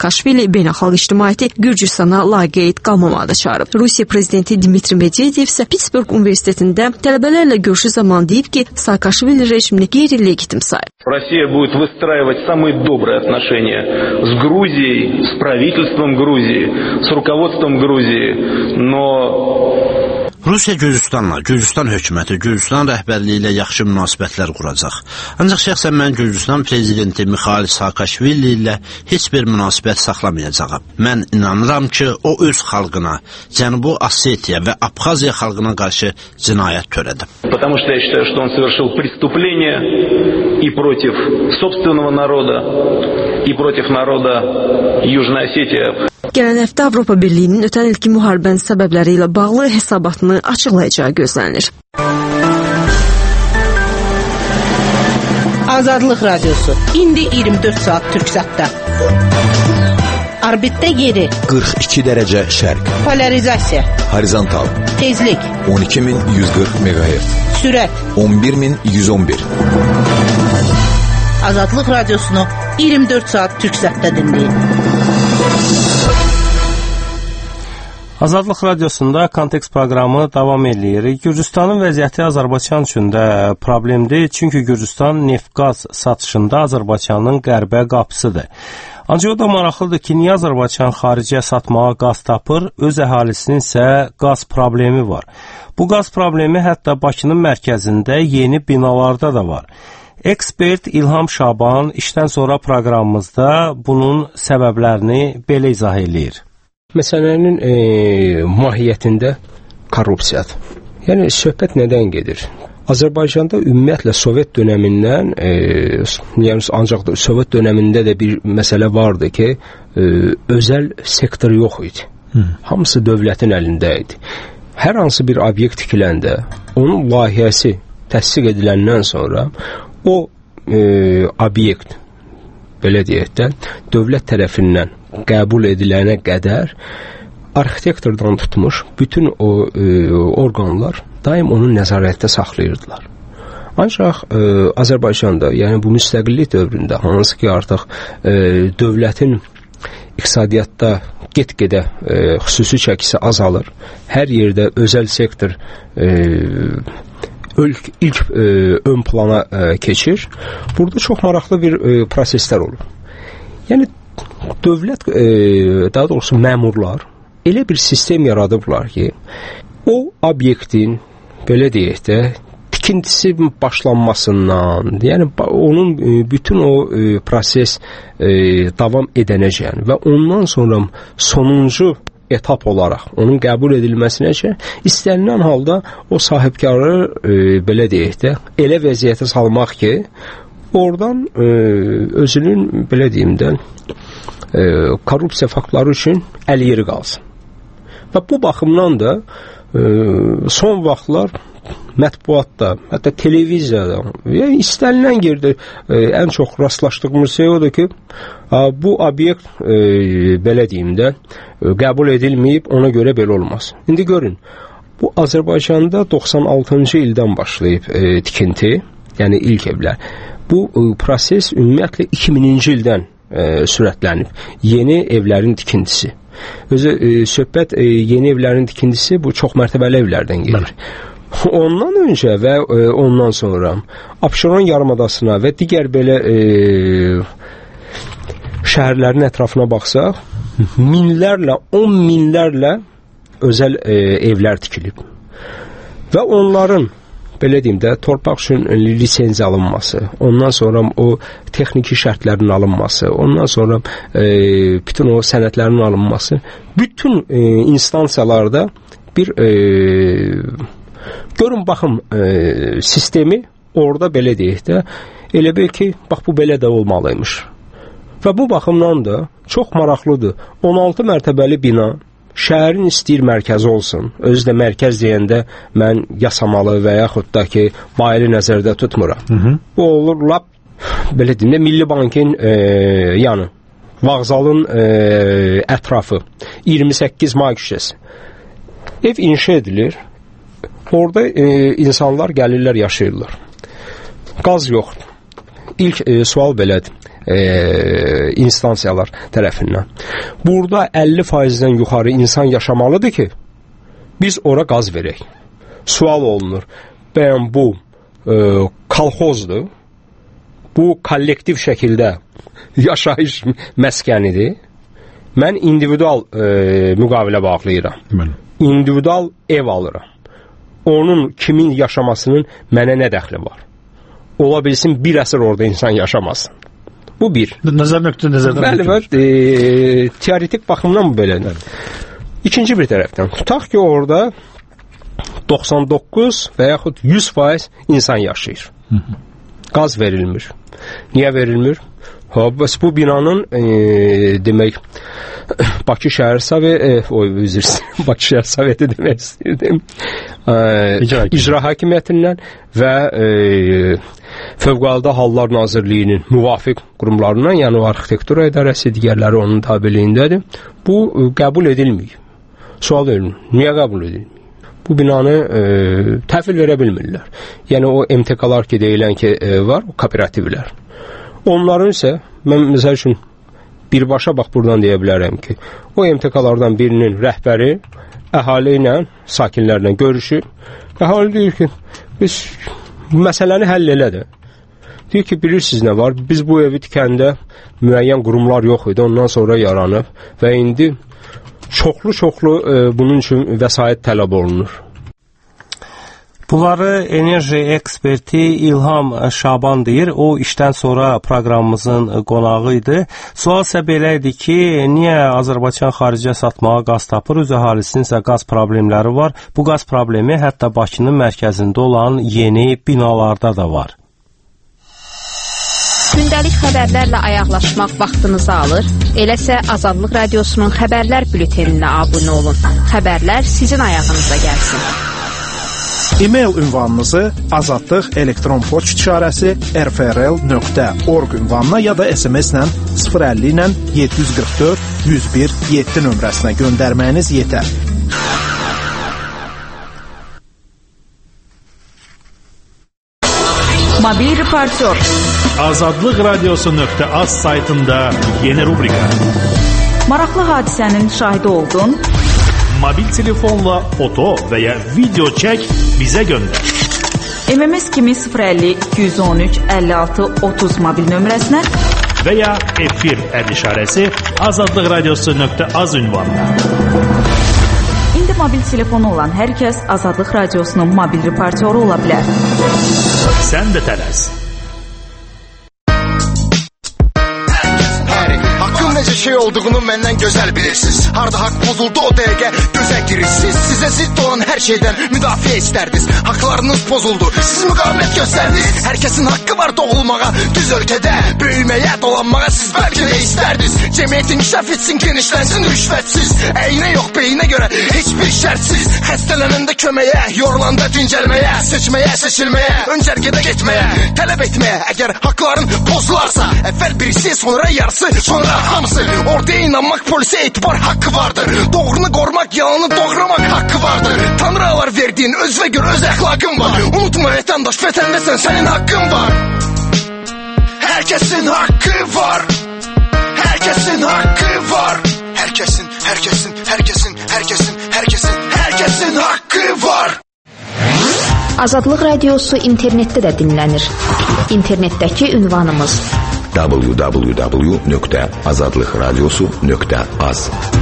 Saakashvili beynəlxalq ictimaiyyəti Gürcüstana laqeyd qalmamağı çağırıb. Rusiya prezidenti Dmitri Medvedev isə Pittsburgh Universitetində tələbələrlə görüşü zamanı deyib ki, Saakashvili rejimini qeyri-legitim sayır. Россия будет выстраивать самые добрые отношения с Грузией, с правительством Грузии, с руководством Грузии, но Rusiya Gürcüstanla, Gürcüstan hökuməti, Gürcüstan rəhbərliyi ilə yaxşı münasibətlər quracaq. Ancaq şəxsən mən Gürcüstan prezidenti Mikhail Saakashvili ilə heç bir münasibət saxlamayacağam. Mən inanıram ki, o öz xalqına, Cənubi Osetiya və Abxaziya xalqına qarşı cinayət törədib. Потому что я считаю, что он совершил преступление и против собственного народа, и против народа Южной Осетии. Gələn həftə Avropa Birliyinin ötən ilki müharibənin səbəbləri ilə bağlı hesabatını açıqlayacağı gözlənilir. Azadlıq Radiosu indi iyirmi dörd saat Türksatda. Orbitdə yeri qırx iki dərəcə şərq. Polarizasiya Horizontal tezlik on iki min yüz qırx meqahertz. Sürət on bir min yüz on bir. Azadlıq Radiosunu iyirmi dörd saat Türksatda dinləyin. Azadlıq Radiosunda Kontekst proqramı davam edir. Gürcüstanın vəziyyəti Azərbaycan üçün də problemdir, çünki Gürcüstan neft-qaz satışında Azərbaycanın qərbə qapısıdır. Ancaq o da maraqlıdır ki, niyə Azərbaycan xaricə satmağa qaz tapır, öz əhalisinin isə qaz problemi var. Bu qaz problemi hətta Bakının mərkəzində yeni binalarda da var. Ekspert İlham Şaban işdən sonra proqramımızda bunun səbəblərini belə izah edir. Məsələnin e, mahiyyətində korrupsiyadır. Yəni, söhbət nədən gedir? Azərbaycanda ümumiyyətlə Sovet dönəmindən, e, yəni ancaq da Sovet dönəmində də bir məsələ vardı ki, e, özəl sektor yox idi. Hı. Hamısı dövlətin əlində idi. Hər hansı bir obyekt tikiləndə, onun layihəsi təsdiq ediləndən sonra o e, obyekt, belə deyək də, dövlət tərəfindən qəbul edilənə qədər arxitektordan tutmuş bütün o e, orqanlar daim onu nəzarətdə saxlayırdılar. Ancaq e, Azərbaycanda, yəni bu müstəqillik dövründə, hansı ki artıq e, dövlətin iqtisadiyyatda get-gedə e, xüsusi çəkisi azalır, hər yerdə özəl sektor e, ilk, ilk e, ön plana e, keçir. Burada çox maraqlı bir e, proseslər olur. Yəni dövlət, e, daha doğrusu məmurlar elə bir sistem yaradıblar ki, o obyektin, belə deyək də, tikintisi başlanmasından, yəni onun e, bütün o e, proses e, davam edənəcən və ondan sonra sonuncu etap olaraq onun qəbul edilməsinə ki, istənilən halda o sahibkarı e, belə deyək də, elə vəziyyətə salmaq ki, oradan e, özünün, belə deyim də, e, korrupsiya faktları üçün əl yeri qalsın. Və bu baxımdan da e, son vaxtlar mətbuatda, hətta televiziyada, yəni istənilən yerdə e, ən çox rastlaşdığımız şey odur ki, a, bu obyekt, e, belə deyim də, e, qəbul edilməyib, ona görə belə olmaz. İndi görün, bu Azərbaycanda doxsan altıncı ildən başlayıb e, tikinti, yəni ilk evlər. Bu e, proses ümumiyyətlə iki minci ildən e, sürətlənib. Yeni evlərin tikintisi. Özü e, söhbət e, yeni evlərin tikintisi bu çox mərtəbəli evlərdən gedir. Ondan öncə və e, ondan sonra Abşeron yarımadasına və digər belə e, şəhərlərin ətrafına baxsaq, minlərlə, on minlərlə özəl e, evlər tikilib. Və onların, belə deyim də, torpaq üçün lisenziya alınması, ondan sonra o texniki şərtlərin alınması, ondan sonra e, bütün o sənədlərin alınması, bütün e, instansiyalarda bir e, görün, baxım, e, sistemi orada belə deyək də, elə bil ki, bax, bu belə də olmalıymış. Və bu baxımdan da çox maraqlıdır. on altı mərtəbəli bina, şəhərin istəyir mərkəzi olsun. Özü də mərkəz deyəndə mən yasamalı və yaxud da ki, bayılı nəzərdə tutmuram. Hı -hı. Bu olur, lap, belə deyim də, Milli Bankın e, yanı, Vağzalın e, ətrafı, iyirmi səkkiz may küçəsi. Ev inşa edilir. Orada e, insanlar gəlirlər, yaşayırlar. Qaz yoxdur. ilk e, sual belədir. E, instansiyalar tərəfindən. Burada əlli faizdən yuxarı insan yaşamalıdır ki, biz ora qaz verək. Sual olunur. Bəyən bu e, kolxozdur. Bu kollektiv şəkildə yaşayış məskənidir. Mən individual e, müqavilə bağlayıram. Mən. İndividual ev alıram. Onun kimin yaşamasının mənə nə dəxli var? Ola bilsin bir əsr orada insan yaşamasın. Bu bir. Nəzər nöqtə nəzərdən. Bəli, bəli, e, teoretik baxımdan bu belədir. İkinci bir tərəfdən, tutaq ki, orada doxsan doqquz və yaxud yüz faiz insan yaşayır. Hı -hı. Qaz verilmir. Niyə verilmir? Ha, bəs bu binanın e, demək Bakı Şəhər Soveti, e, oy üzr istəyirəm, Bakı Şəhər Soveti demək istirdim. E, icra, icra hakimiyyətindən və e, Fövqəladə Hallar Nazirliyinin müvafiq qurumlarından, yəni arxitektura idarəsi, digərləri onun tabeliyindədir. Bu e, qəbul edilmir. Sual verin, niyə qəbul edilmir? Bu binanı e, təhvil verə bilmirlər. Yəni o M T K-lar ki deyilən ki e, var, o kooperativlər. Onların isə, mən məsəl üçün birbaşa bax buradan deyə bilərəm ki, o M T K-lardan birinin rəhbəri əhali ilə, sakinlərlə görüşür. Əhali deyir ki, biz məsələni həll elədir. Deyir ki, bilirsiniz nə var, biz bu evi tikəndə müəyyən qurumlar yox idi, ondan sonra yaranıb və indi çoxlu-çoxlu e, bunun üçün vəsait tələb olunur. Bunları enerji eksperti İlham Şaban deyir. O işdən sonra proqramımızın qonağı idi. Sual isə belə idi ki, niyə Azərbaycan xaricə satmağa qaz tapır? Öz əhalisinin isə qaz problemləri var. Bu qaz problemi hətta Bakının mərkəzində olan yeni binalarda da var. Gündəlik xəbərlərlə ayaqlaşmaq vaxtınızı alır. Eləsə Azadlıq Radiosunun xəbərlər bülteninə abunə olun. Xəbərlər sizin ayağınıza gəlsin. E-mail ünvanınızı azadlıq elektron poçt işarəsi r f r l nöqtə org ünvanına ya da S M S-lə sıfır əlli ilə yeddi yüz qırx dörd yüz bir yeddi nömrəsinə göndərməyiniz yetər. Mobil reportyor. Azadlıq Radiosu nöqtə az saytında yeni rubrika. Maraqlı hadisənin şahidi oldun. Mobil telefonla foto və ya video çək, bizə göndər. M M S kimi sıfır əlli iki yüz on üç əlli altı otuz mobil nömrəsinə və ya efir əd işarəsi azadlıq radiosu nöqtə az ünvanına. İndi mobil telefonu olan hər kəs Azadlıq Radiosunun mobil reportyoru ola bilər. Sən də tələs. Necə şey olduğunu məndən gözəl bilirsiniz. Harda haqq pozuldu o dəqiqə gözə girirsiniz. Sizə zidd olan hər şeydən müdafiə istərdiniz. Haqlarınız pozuldu, siz müqavimət göstərdiniz. Hər kəsin haqqı var doğulmağa, düz ölkədə böyüməyə, dolanmağa siz bəlkə də istərdiniz. Cəmiyyət inkişaf etsin, genişlənsin rüşvətsiz. Əynə yox beyinə görə heç bir şərtsiz. Xəstələnəndə köməyə, yorulanda dincəlməyə, seçməyə, seçilməyə, öncərgədə getməyə, tələb etməyə. Əgər haqların pozularsa, əvvəl birisi, sonra yarısı, sonra hamısı. Ortaya inanmaq, polisə etibar haqqı vardır. Doğrunu qorumaq, yalanı doğramaq haqqı vardır. Tanrı alar verdiyin öz və gör öz əxlaqın var. Unutma vətəndaş, vətəndəsən, sənin haqqın var. Hər kəsin haqqı var. Hər kəsin haqqı var. Hər kəsin, hər kəsin, hər kəsin, hər kəsin, hər kəsin, hər kəsin haqqı var. Azadlıq Radiosu internetdə də dinlənir. İnternetdəki ünvanımız w w w nöqtə azadlıq radiosu nöqtə az.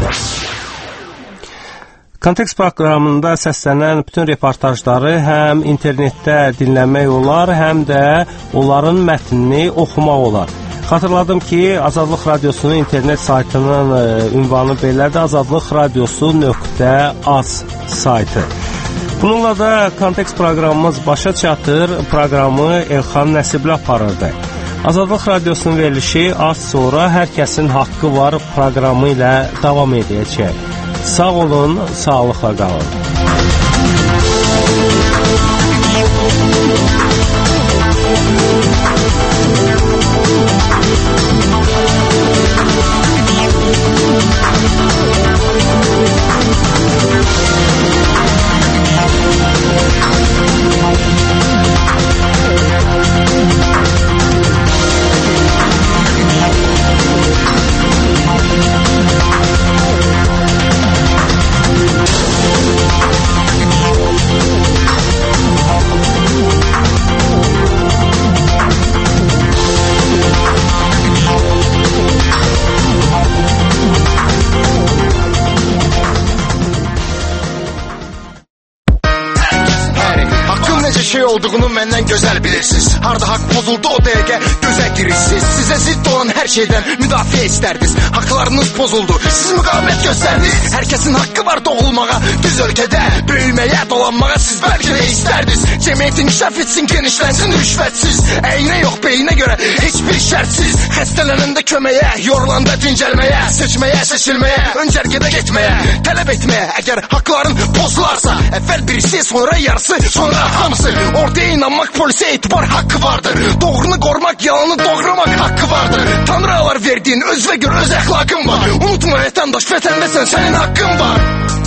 Kontekst proqramında səslənən bütün reportajları həm internetdə dinləmək olar, həm də onların mətnini oxumaq olar. Xatırladım ki, Azadlıq Radiosunun internet saytının ünvanı belədir, azadlıq radiosu nöqtə az saytı. Bununla da kontekst proqramımız başa çatır, proqramı Elxan Nəsibli aparırdı. Azadlıq Radiosunun verilişi az sonra Hər kəsin haqqı var proqramı ilə davam edəcək. Sağ olun, sağlıqla qalın. olduğunu məndən gözəl bilirsiniz. Harda haqq pozuldu o dəqiqə gözə girirsiniz. Sizə zidd olan hər şeydən müdafiə istərdiniz. Haqlarınız pozuldu, siz müqavimət göstərdiniz. Hər kəsin haqqı var doğulmağa, düz ölkədə böyüməyə, dolanmağa siz bəlkə də istərdiniz. Cəmiyyət inkişaf etsin, genişlənsin rüşvətsiz. Əynə yox beyinə görə heç bir şərtsiz. Xəstələnəndə köməyə, yorulanda dincəlməyə, seçməyə, seçilməyə, öncərgədə getməyə, tələb etməyə. Əgər haqların pozularsa, əvvəl birisi, sonra yarısı, sonra hamısı. Ortaya inanmaq, polisə etibar haqqı vardır. Doğrunu qorumaq, yalanı doğramaq haqqı vardır. Tanrı alar verdiyin öz və gör öz əxlaqın var. Unutma vətəndaş, vətəndəsən, sənin haqqın var.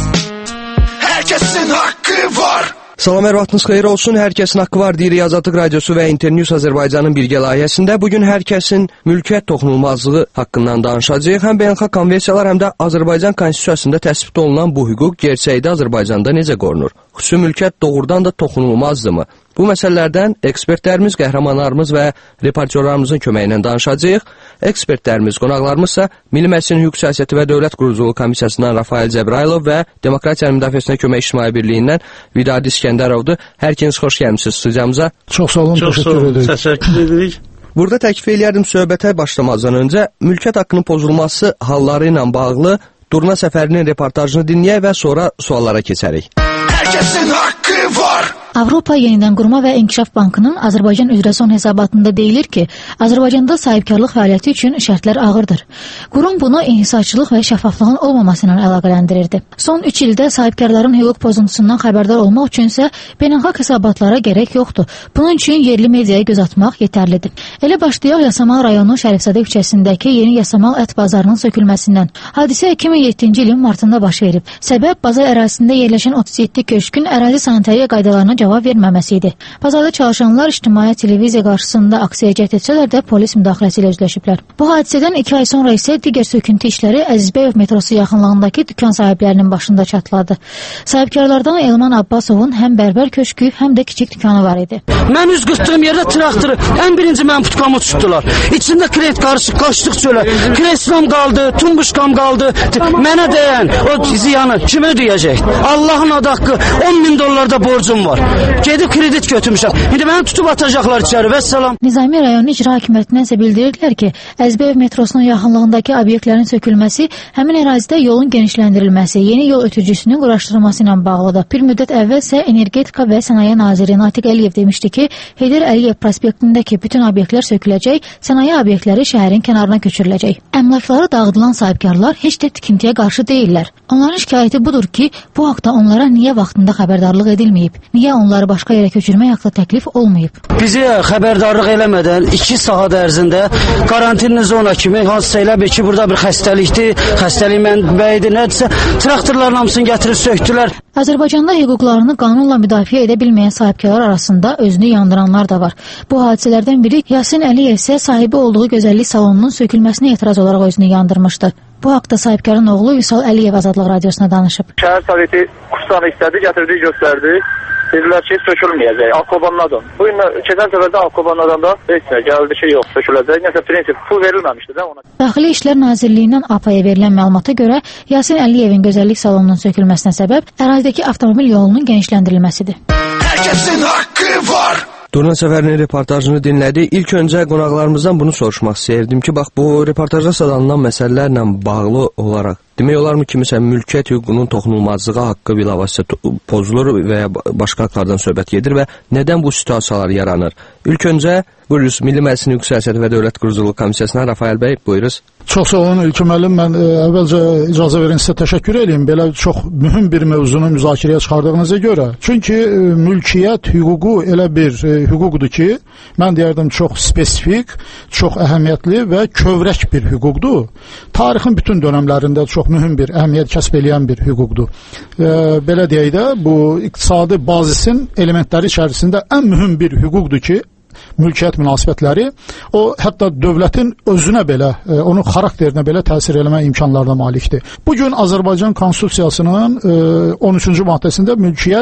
Hər kəsin haqqı var. Salam, hər vaxtınız xeyir olsun. Hər kəsin haqqı var deyirik Azadlıq Radiosu və Internews Azərbaycanın birgə layihəsində. Bugün hər kəsin mülkiyyət toxunulmazlığı haqqından danışacağıq. Həm beynəlxalq konvensiyalar, həm də Azərbaycan Konstitusiyasında təsbit olunan bu hüquq gerçəkdə Azərbaycanda necə qorunur? Xüsusi mülkiyyət doğrudan da toxunulmazdırmı? Bu məsələlərdən ekspertlərimiz, qəhrəmanlarımız və reportyorlarımızın köməyi ilə danışacağıq. Ekspertlərimiz, qonaqlarımızsa Milli Məclisin Hüquq Siyasəti və Dövlət Quruculuğu Komissiyasından Rafael Cəbrailov və Demokratiyanın Müdafiəsinə Kömək İctimai Birliyindən Vidadi İskəndərovdur. Hər ikiniz xoş gəlmisiniz studiyamıza. Çox sağ olun, təşəkkür edirik. Təşəkkür edirik. Burada təklif eləyərdim söhbətə başlamazdan öncə mülkiyyət haqqının pozulması halları ilə bağlı Durna Səfərinin reportajını dinləyək və sonra suallara keçərik. Hər kəsin haqqı var. Avropa Yenidən Qurma və İnkişaf Bankının Azərbaycan üzrə son hesabatında deyilir ki, Azərbaycanda sahibkarlıq fəaliyyəti üçün şərtlər ağırdır. Qurum bunu inhisarçılıq və şəffaflığın olmaması ilə əlaqələndirirdi. Son üç ildə sahibkarların hüquq pozuntusundan xəbərdar olmaq üçünsə beynəlxalq hesabatlara gərək yoxdur. Bunun üçün yerli mediaya göz atmaq yetərlidir. Elə başlayaq Yasamal rayonu Şərifzadə küçəsindəki yeni Yasamal ət bazarının sökülməsindən. Hadisə iki min yeddinci ilin martında baş verib. Səbəb bazar ərazisində yerləşən otuz yeddi köşkün ərazi sanitariya qaydalarına cavab verməməsi idi. Bazarda çalışanlar ictimai televiziya qarşısında aksiya cəhd etsələr də polis müdaxiləsi ilə üzləşiblər. Bu hadisədən iki ay sonra isə digər söküntü işləri Əzizbəyov metrosu yaxınlığındakı dükan sahiblərinin başında çatladı. Sahibkarlardan Elman Abbasovun həm bərbər köşkü, həm də kiçik dükanı var idi. Mən üz qırtdığım yerdə traktoru ən birinci mən putkamı tutdular. İçində kret qarışıq qaçdıq çölə. Kreslam qaldı, tumbuşkam qaldı. Mənə deyən o ziyanı kim ödəyəcək? Allahın adı haqqı on min dollarda borcum var. Gedib kredit götürmüşəm. İndi məni tutub atacaqlar içəri. Vəssalam. Nizami rayonu icra hakimiyyətindən isə bildirdilər ki, Əzizbəyov metrosunun yaxınlığındakı obyektlərin sökülməsi həmin ərazidə yolun genişləndirilməsi, yeni yol ötürücüsünün quraşdırılması ilə bağlıdır. Bir müddət əvvəl isə Energetika və Sənaye Naziri Natiq Əliyev demişdi ki, Heydər Əliyev prospektindəki bütün obyektlər söküləcək, sənaye obyektləri şəhərin kənarına köçürüləcək. Əmlakları dağıdılan sahibkarlar heç də tikintiyə qarşı deyillər. Onların şikayəti budur ki, bu haqda onlara niyə vaxtında xəbərdarlıq edilməyib? Niyə onları başqa yerə köçürmək haqda təklif olmayıb? Bizi xəbərdarlıq eləmədən iki saat ərzində karantinli zona kimi hansısa elə bir ki, burada bir xəstəlikdir, xəstəlik mənbəyidir, nədirsə, traktorların hamısını gətirib söktülər. Azərbaycanda hüquqlarını qanunla müdafiə edə bilməyən sahibkarlar arasında özünü yandıranlar da var. Bu hadisələrdən biri Yasin Əliyev isə sahibi olduğu gözəllik salonunun sökülməsinə etiraz olaraq özünü yandırmışdı. Bu haqda sahibkarın oğlu Vüsal Əliyev Azadlıq Radiosuna danışıb. Şəhər Soveti kursanı istədi, gətirdi, göstərdi. Dedilər ki, sökülməyəcək, Alkobanladan. Bu gün keçən səfərdə Alkobanladan da heç nə gəldi ki, yox, söküləcək. Nəsə prinsip, pul verilməmişdi də ona. Daxili İşlər Nazirliyindən A P A-ya verilən məlumata görə Yasin Əliyevin gözəllik salonunun sökülməsinə səbəb ərazidəki avtomobil yolunun genişləndirilməsidir. Hər kəsin haqqı var. Durna Səfərinin reportajını dinlədik. İlk öncə qonaqlarımızdan bunu soruşmaq istəyirdim ki, bax bu reportajda sadalınan məsələlərlə bağlı olaraq demək olarmı kimisə mülkiyyət hüququnun toxunulmazlığı haqqı bilavasitə pozulur və ya başqa haqlardan söhbət gedir və nədən bu situasiyalar yaranır? İlk öncə buyuruz Milli Məclisin Hüquq Siyasəti və Dövlət Quruculuğu Komissiyasından Rafael bəy, buyuruz. Çox sağ olun İlkin müəllim. Mən ə, əvvəlcə icazə verin sizə təşəkkür edeyim belə çox mühüm bir mövzunu müzakirəyə çıxardığınıza görə. Çünki ə, mülkiyyət hüququ elə bir ə, hüquqdur ki, mən deyərdim çox spesifik, çox əhəmiyyətli və kövrək bir hüquqdur. Tarixin bütün dönəmlərində çox mühüm bir əhəmiyyət kəsb edən bir hüquqdur. Ə, belə deyək də, bu iqtisadi bazisin elementləri içərisində ən mühüm bir hüquqdur ki, mülkiyyət münasibətləri, o hətta dövlətin özünə belə, e, onun xarakterinə belə təsir eləmə imkanlarına malikdir. Bugün Azərbaycan Konstitusiyasının e, on üçüncü maddəsində mülkiyyət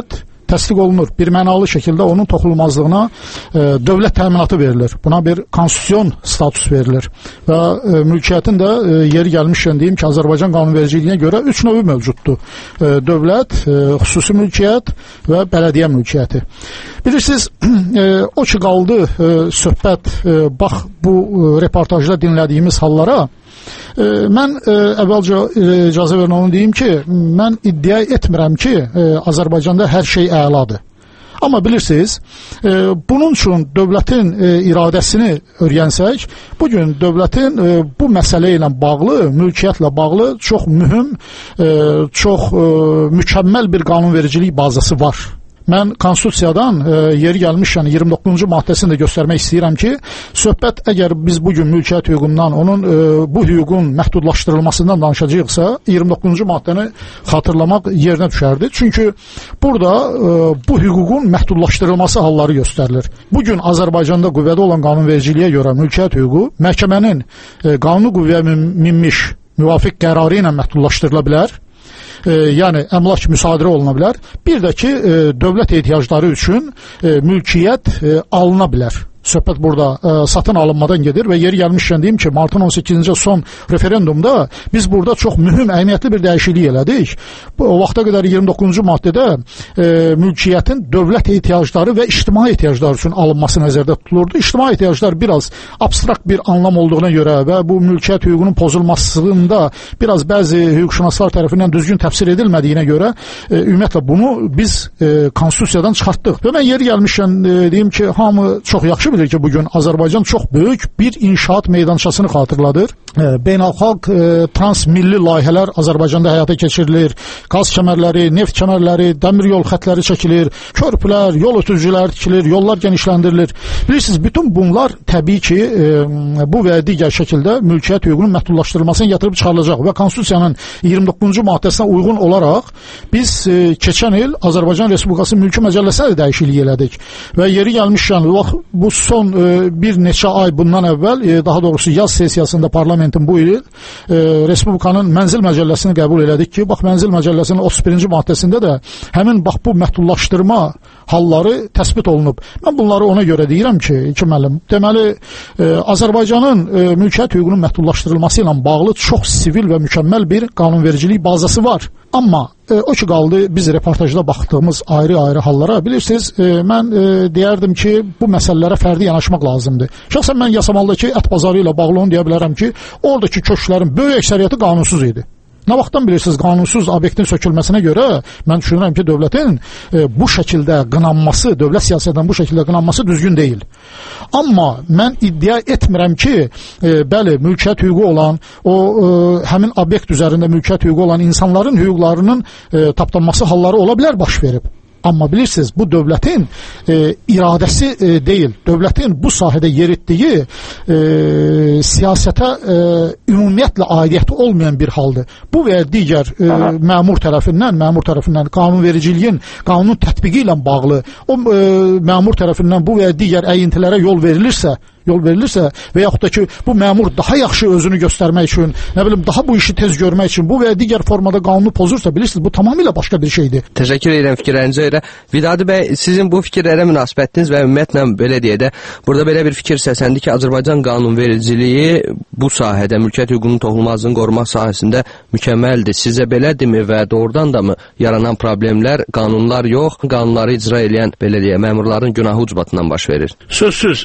təsdiq olunur. Bir mənalı şəkildə onun toxunulmazlığına e, dövlət təminatı verilir. Buna bir konstitusiyon status verilir. Və e, mülkiyyətin də e, yeri gəlmişkən deyim ki, Azərbaycan qanunvericiliyinə görə üç növü mövcuddur. E, dövlət, e, xüsusi mülkiyyət və bələdiyyə mülkiyyəti. Bilirsiniz, e, o ki qaldı e, söhbət, e, bax bu e, reportajda dinlədiyimiz hallara. E, mən e, əvvəlcə e, icazə verin onu deyim ki, mən iddia etmirəm ki, e, Azərbaycanda hər şey əladır. Amma bilirsiniz, e, bunun üçün dövlətin e, iradəsini öyrənsək, bugün dövlətin e, bu məsələ ilə bağlı, mülkiyyətlə bağlı çox mühüm, e, çox e, mükəmməl bir qanunvericilik bazası var. Mən konstitusiyadan e, yeri gəlmişkən iyirmi doqquzuncu maddəsini də göstərmək istəyirəm ki, söhbət əgər biz bugün mülkiyyət hüququndan, onun e, bu hüququn məhdudlaşdırılmasından danışacağıqsa, iyirmi doqquzuncu maddəni xatırlamaq yerinə düşərdi. Çünki burada e, bu hüququn məhdudlaşdırılması halları göstərilir. Bugün Azərbaycanda qüvvədə olan qanunvericiliyə görə mülkiyyət hüququ məhkəmənin e, qanuni qüvvəyə minmiş müvafiq qərarı ilə məhdudlaşdırıla bilər. E, yəni əmlak müsadirə oluna bilər. Bir də ki, e, dövlət ehtiyacları üçün e, mülkiyyət e, alına bilər. Söhbət burada e, satın alınmadan gedir və yeri gəlmişkən deyim ki, martın on səkkizinci son referendumda biz burada çox mühüm, əhəmiyyətli bir dəyişiklik elədik. O vaxta qədər iyirmi doqquzuncu maddədə e, mülkiyyətin dövlət ehtiyacları və ictimai ehtiyaclar üçün alınması nəzərdə tutulurdu. İctimai ehtiyaclar biraz abstrakt bir anlam olduğuna görə və bu mülkiyyət hüququnun pozulmasında biraz bəzi hüquqşünaslar tərəfindən düzgün təfsir edilmədiyinə görə e, ümumiyyətlə bunu biz e, konstitusiyadan çıxartdıq. Və mən yeri gəlmişkən e, deyim ki, hamı çox yaxşı bilir ki, bugün Azərbaycan çox böyük bir inşaat meydançasını xatırladır. E, beynəlxalq e, transmilli layihələr Azərbaycanda həyata keçirilir. Qaz kəmərləri, neft kəmərləri, dəmir yol xətləri çəkilir, körpülər, yol ötürücülər tikilir, yollar genişləndirilir. Bilirsiniz, bütün bunlar təbii ki, e, bu və digər şəkildə mülkiyyət hüququnun məhdudlaşdırılmasına yatırıb çıxarılacaq və konstitusiyanın iyirmi doqquzuncu maddəsinə uyğun olaraq biz e, keçən il Azərbaycan Respublikası Mülki Məcəlləsinə də dəyişiklik elədik. Və yeri gəlmişkən, bu son e, bir neçə ay bundan əvvəl, e, daha doğrusu yaz sessiyasında parlamentin bu il e, Respublikanın Mənzil Məcəlləsini qəbul elədik ki, bax Mənzil Məcəlləsinin otuz birinci maddəsində də həmin bax bu məhdudlaşdırma halları təsbit olunub. Mən bunları ona görə deyirəm ki, iki müəllim, deməli e, Azərbaycanın e, mülkiyyət hüququnun məhdudlaşdırılması ilə bağlı çox sivil və mükəmməl bir qanunvericilik bazası var. Amma e, o ki qaldı biz reportajda baxdığımız ayrı-ayrı hallara, bilirsiniz, e, mən e, deyərdim ki, bu məsələlərə fərdi yanaşmaq lazımdır. Şəxsən mən Yasamaldakı ət bazarı ilə bağlı onu deyə bilərəm ki, oradakı köşklərin böyük əksəriyyəti qanunsuz idi. Nə vaxtdan bilirsiniz, qanunsuz obyektin sökülməsinə görə mən düşünürəm ki, dövlətin e, bu şəkildə qınanması, dövlət siyasətinin bu şəkildə qınanması düzgün deyil. Amma mən iddia etmirəm ki, e, bəli, mülkiyyət hüququ olan, o e, həmin obyekt üzərində mülkiyyət hüququ olan insanların hüquqlarının e, tapdanması halları ola bilər, baş verib. Amma bilirsiniz, bu dövlətin e, iradəsi e, deyil. Dövlətin bu sahədə yeritdiyi e, siyasətə e, ümumiyyətlə aidiyyəti olmayan bir haldır. Bu və digər e, məmur tərəfindən, məmur tərəfindən qanunvericiliyin, qanunun tətbiqi ilə bağlı o e, məmur tərəfindən bu və digər əyintilərə yol verilirsə, yol verilirsə və yaxud da ki, bu məmur daha yaxşı özünü göstərmək üçün, nə bilim, daha bu işi tez görmək üçün bu və digər formada qanunu pozursa, bilirsiniz, bu tamamilə başqa bir şeydir. Təşəkkür edirəm fikirlərinizə görə. Vidadi bəy, sizin bu fikirlərə münasibətiniz və ümumiyyətlə belə deyə də, burada belə bir fikir səsləndi ki, Azərbaycan qanunvericiliyi bu sahədə, mülkiyyət hüququnun toxunulmazlığını qorumaq sahəsində mükəmməldir. Sizə belədirmi və doğrudan da mı yaranan problemlər qanunlar yox, qanunları icra edən, belə deyə, məmurların günahı ucbatından baş verir? Sözsüz,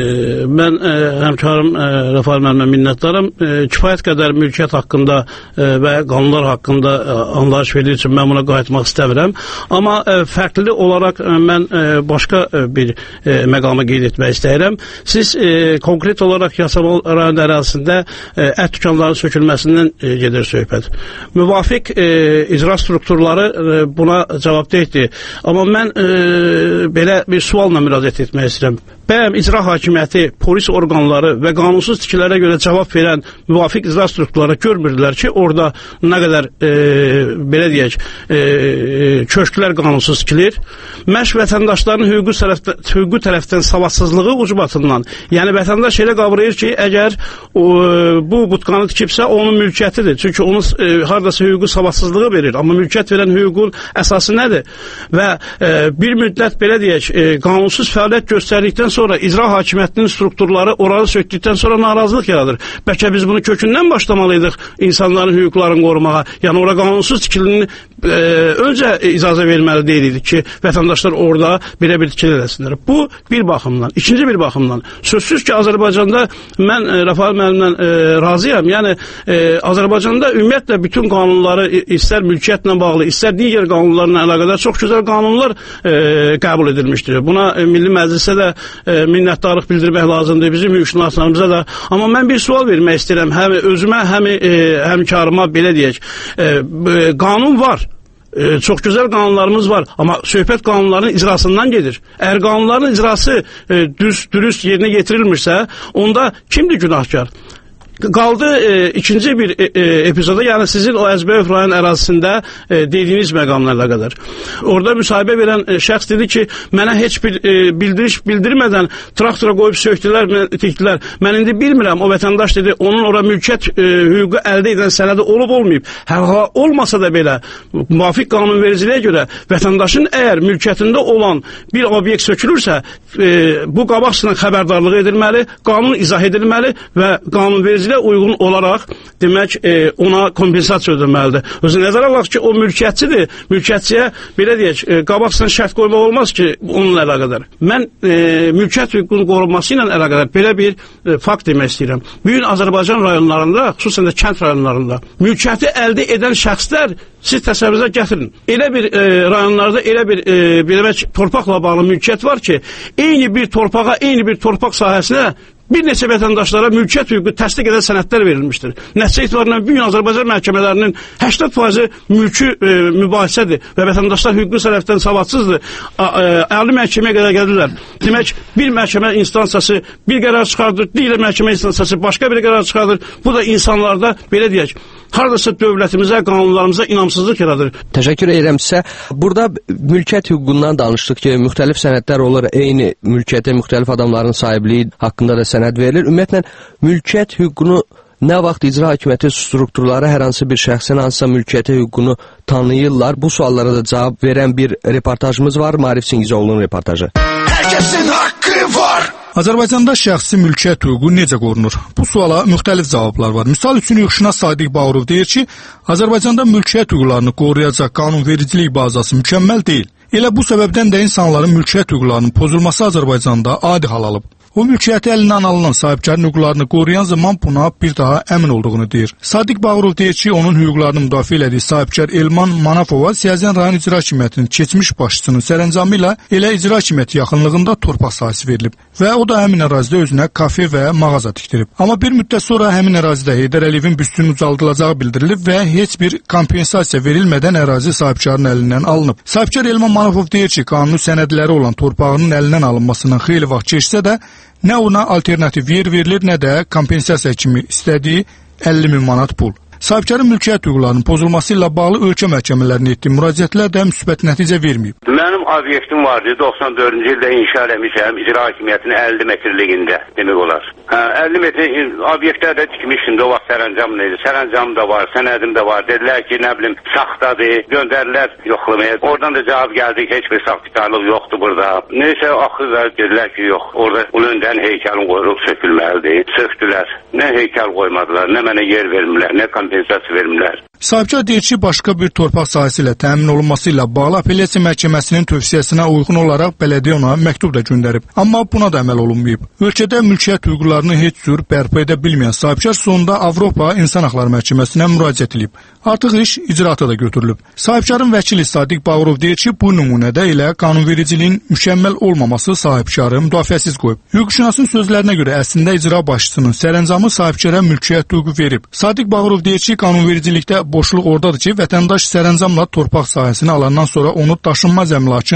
e Mən e, həmkarım e, Rəfail müəllimə minnətdaram. E, kifayət qədər mülkiyyət haqqında e, və qanunlar haqqında e, anlayış verdiyi üçün mən buna qayıtmaq istəmirəm. Amma e, fərqli olaraq e, mən e, başqa e, bir e, məqamı qeyd etmək istəyirəm. Siz e, konkret olaraq Yasamal rayon ərazisində e, ət dükanlarının sökülməsindən e, gedir söhbət. Müvafiq e, icra strukturları e, buna cavabdehdir. Amma mən e, belə bir sualla müraciət etmək istəyirəm. bəyəm icra hakimiyyəti, polis orqanları və qanunsuz tikilərə görə cavab verən müvafiq icra strukturlara görmürdülər ki, orada nə qədər e, belə deyək, e, köşklər qanunsuz tikilir. Məş vətəndaşların hüquqi tərəfdən, hüquqi tərəfdən savadsızlığı ucbatından, yəni vətəndaş elə qavrayır ki, əgər o, bu butqanı tikibsə, onun mülkiyyətidir. Çünki onun e, haradasa hüquqi savadsızlığı verir. Amma mülkiyyət verən hüququn əsası nədir? Və e, bir müddət belə deyək, e, qanunsuz fəaliyyət göstərdikdən sonra icra hakimiyyətinin strukturları oranı sökdükdən sonra narazılıq yaradır. Bəlkə biz bunu kökündən başlamalıydıq insanların hüquqlarını qorumağa. Yəni ora qanunsuz tikilinin e, öncə icazə verməli deyilik ki, vətəndaşlar orada belə-bir tikili eləsinlər. Bu bir baxımdan. İkinci bir baxımdan. Sözsüz ki, Azərbaycanda mən e, Rafael müəllimlə e, razıyam. Yəni e, Azərbaycanda ümumiyyətlə bütün qanunları istər mülkiyyətlə bağlı, istər digər qanunlarla əlaqədar çox gözəl qanunlar e, qəbul edilmişdir. Buna e, Milli Məclisə də e, minnətdarlıq bildirmək lazımdır, bizim hüquqşünaslarımıza da. Amma mən bir sual vermək istəyirəm, həm özümə, həm e, həmkarıma belə deyək. E, e, qanun var. E, çox gözəl qanunlarımız var, amma söhbət qanunların icrasından gedir. Əgər qanunların icrası e, düz, dürüst yerinə yetirilmirsə, onda kimdir günahkar? Qaldı e, ikinci bir e, e, epizoda, yəni sizin o Əzbəyev rayon ərazisində e, dediyiniz məqamla əlaqədar. Orada müsahibə verən e, şəxs dedi ki, mənə heç bir e, bildiriş bildirmədən traktora qoyub söktülər, tikdilər. Mən indi bilmirəm, o vətəndaş dedi, onun ora mülkiyyət e, hüququ əldə edən sənədi olub olmayıb. Hər hala olmasa da belə, müvafiq qanunvericiliyə görə vətəndaşın əgər mülkiyyətində olan bir obyekt sökülürsə, e, bu qabaqcadan xəbərdarlıq edilməli, qanun izah edilməli və qanunvericiliyə uyğun olaraq demək e, ona kompensasiya ödəməlidir. Özü nəzərə alaq ki, o mülkiyyətçidir. Mülkiyyətçiyə belə deyək, e, qabaqcadan şərt qoymaq olmaz ki, onunla əlaqədar. Mən e, mülkiyyət hüququnun qorunması ilə əlaqədar belə bir e, fakt demək istəyirəm. Bu gün Azərbaycan rayonlarında, xüsusən də kənd rayonlarında mülkiyyəti əldə edən şəxslər siz təsəvvürünüzə gətirin. Elə bir e, rayonlarda elə bir e, demək, torpaqla bağlı mülkiyyət var ki, eyni bir torpağa, eyni bir torpaq sahəsinə bir neçə vətəndaşlara mülkiyyət hüququ təsdiq edən sənədlər verilmişdir. Nəticə etibarından bugün Azərbaycan məhkəmələrinin səksən faizi mülki e, mübahisədir və vətəndaşlar hüquqi tərəfdən savadsızdır. Ali məhkəməyə qədər gəlirlər. Demək, bir məhkəmə instansiyası bir qərar çıxardır, digər məhkəmə instansiyası başqa bir qərar çıxardır. Bu da insanlarda belə deyək, haradasa dövlətimizə, qanunlarımıza inamsızlıq yaradır. Təşəkkür edirəm sizə. Burada mülkiyyət hüququndan danışdıq ki, müxtəlif sənədlər olur, eyni mülkiyyətə müxtəlif adamların sahibliyi haqqında da sənəd verilir. Ümumiyyətlə, mülkiyyət hüququnu nə vaxt icra hakimiyyəti strukturları hər hansı bir şəxsin hansısa mülkiyyəti hüququnu tanıyırlar? Bu suallara da cavab verən bir reportajımız var. Maarif Singizoğlu'nun reportajı. Hər kəsin haqqı var. Azərbaycanda şəxsi mülkiyyət hüququ necə qorunur? Bu suala müxtəlif cavablar var. Misal üçün hüquqşünas Sadiq Bağırov deyir ki, Azərbaycanda mülkiyyət hüquqlarını qoruyacaq qanunvericilik bazası mükəmməl deyil. Elə bu səbəbdən də insanların mülkiyyət hüquqlarının pozulması Azərbaycanda adi hal alıb. O mülkiyyəti əlindən alınan sahibkarın hüquqlarını qoruyan zaman buna bir daha əmin olduğunu deyir. Sadiq Bağırov deyir ki, onun hüquqlarını müdafiə elədiyi sahibkar Elman Manafova Siyəzən rayon icra hakimiyyətinin keçmiş başçısının sərəncamı ilə elə icra hakimiyyəti yaxınlığında torpaq sahəsi verilib və o da həmin ərazidə özünə kafe və mağaza tikdirib. Amma bir müddət sonra həmin ərazidə Heydər Əliyevin büstünün ucaldılacağı bildirilib və heç bir kompensasiya verilmədən ərazi sahibkarın əlindən alınıb. Sahibkar Elman Manafov deyir ki, qanuni sənədləri olan torpağının əlindən alınmasından xeyli vaxt keçsə də nə ona alternativ yer verilir, nə də kompensasiya kimi istədiyi əlli min manat pul. Sahibkarın mülkiyyət hüquqlarının pozulması ilə bağlı ölkə məhkəmələrinə etdiyi müraciətlər də müsbət nəticə verməyib. Mənim obyektim vardı, doxsan dördüncü ildə inşa eləmişəm icra hakimiyyətinin əlli metrliyində demək olar. Hə, əlli metr obyektlər də tikmişdim, o vaxt sərəncam neydi? Sərəncam da var, sənədim də var. Dedilər ki, nə bilim, saxtadır, göndərilər yoxlamaya. Oradan da cavab gəldi ki, heç bir saxtakarlıq yoxdur burada. Neysə, axırda dedilər ki, yox, orada Ulundənin heykəlin qoyulub sökülməlidir. Söktülər. Nə heykəl qoymadılar, nə mənə yer vermirlər, nə kompensasiya vermirlər. Sahibkar deyir ki, başqa bir torpaq sahəsi ilə təmin olunması ilə bağlı apellyasiya məhkəməsinin tövsiyəsinə uyğun olaraq bələdiyyə ona məktub da göndərib. Amma buna da əməl olunmayıb. Ölkədə mülkiyyət hüquqlarını heç cür bərpa edə bilməyən sahibkar sonunda Avropa İnsan Haqları Məhkəməsinə müraciət edib. Artıq iş icraata da götürülüb. Sahibkarın vəkili Sadiq Bağırov deyir ki, bu nümunədə elə qanunvericiliyin mükəmməl olmaması sahibkarı müdafiəsiz qoyub. Hüquqşünasın sözlərinə görə əslində icra başçısının sərəncamı sahibkara mülkiyyət hüququ verib. Sadiq Bağırov deyir ki, qanunvericilikdə boşluq oradadır ki, vətəndaş sərəncamla torpaq sahəsini alandan sonra onu daşınmaz əmlakın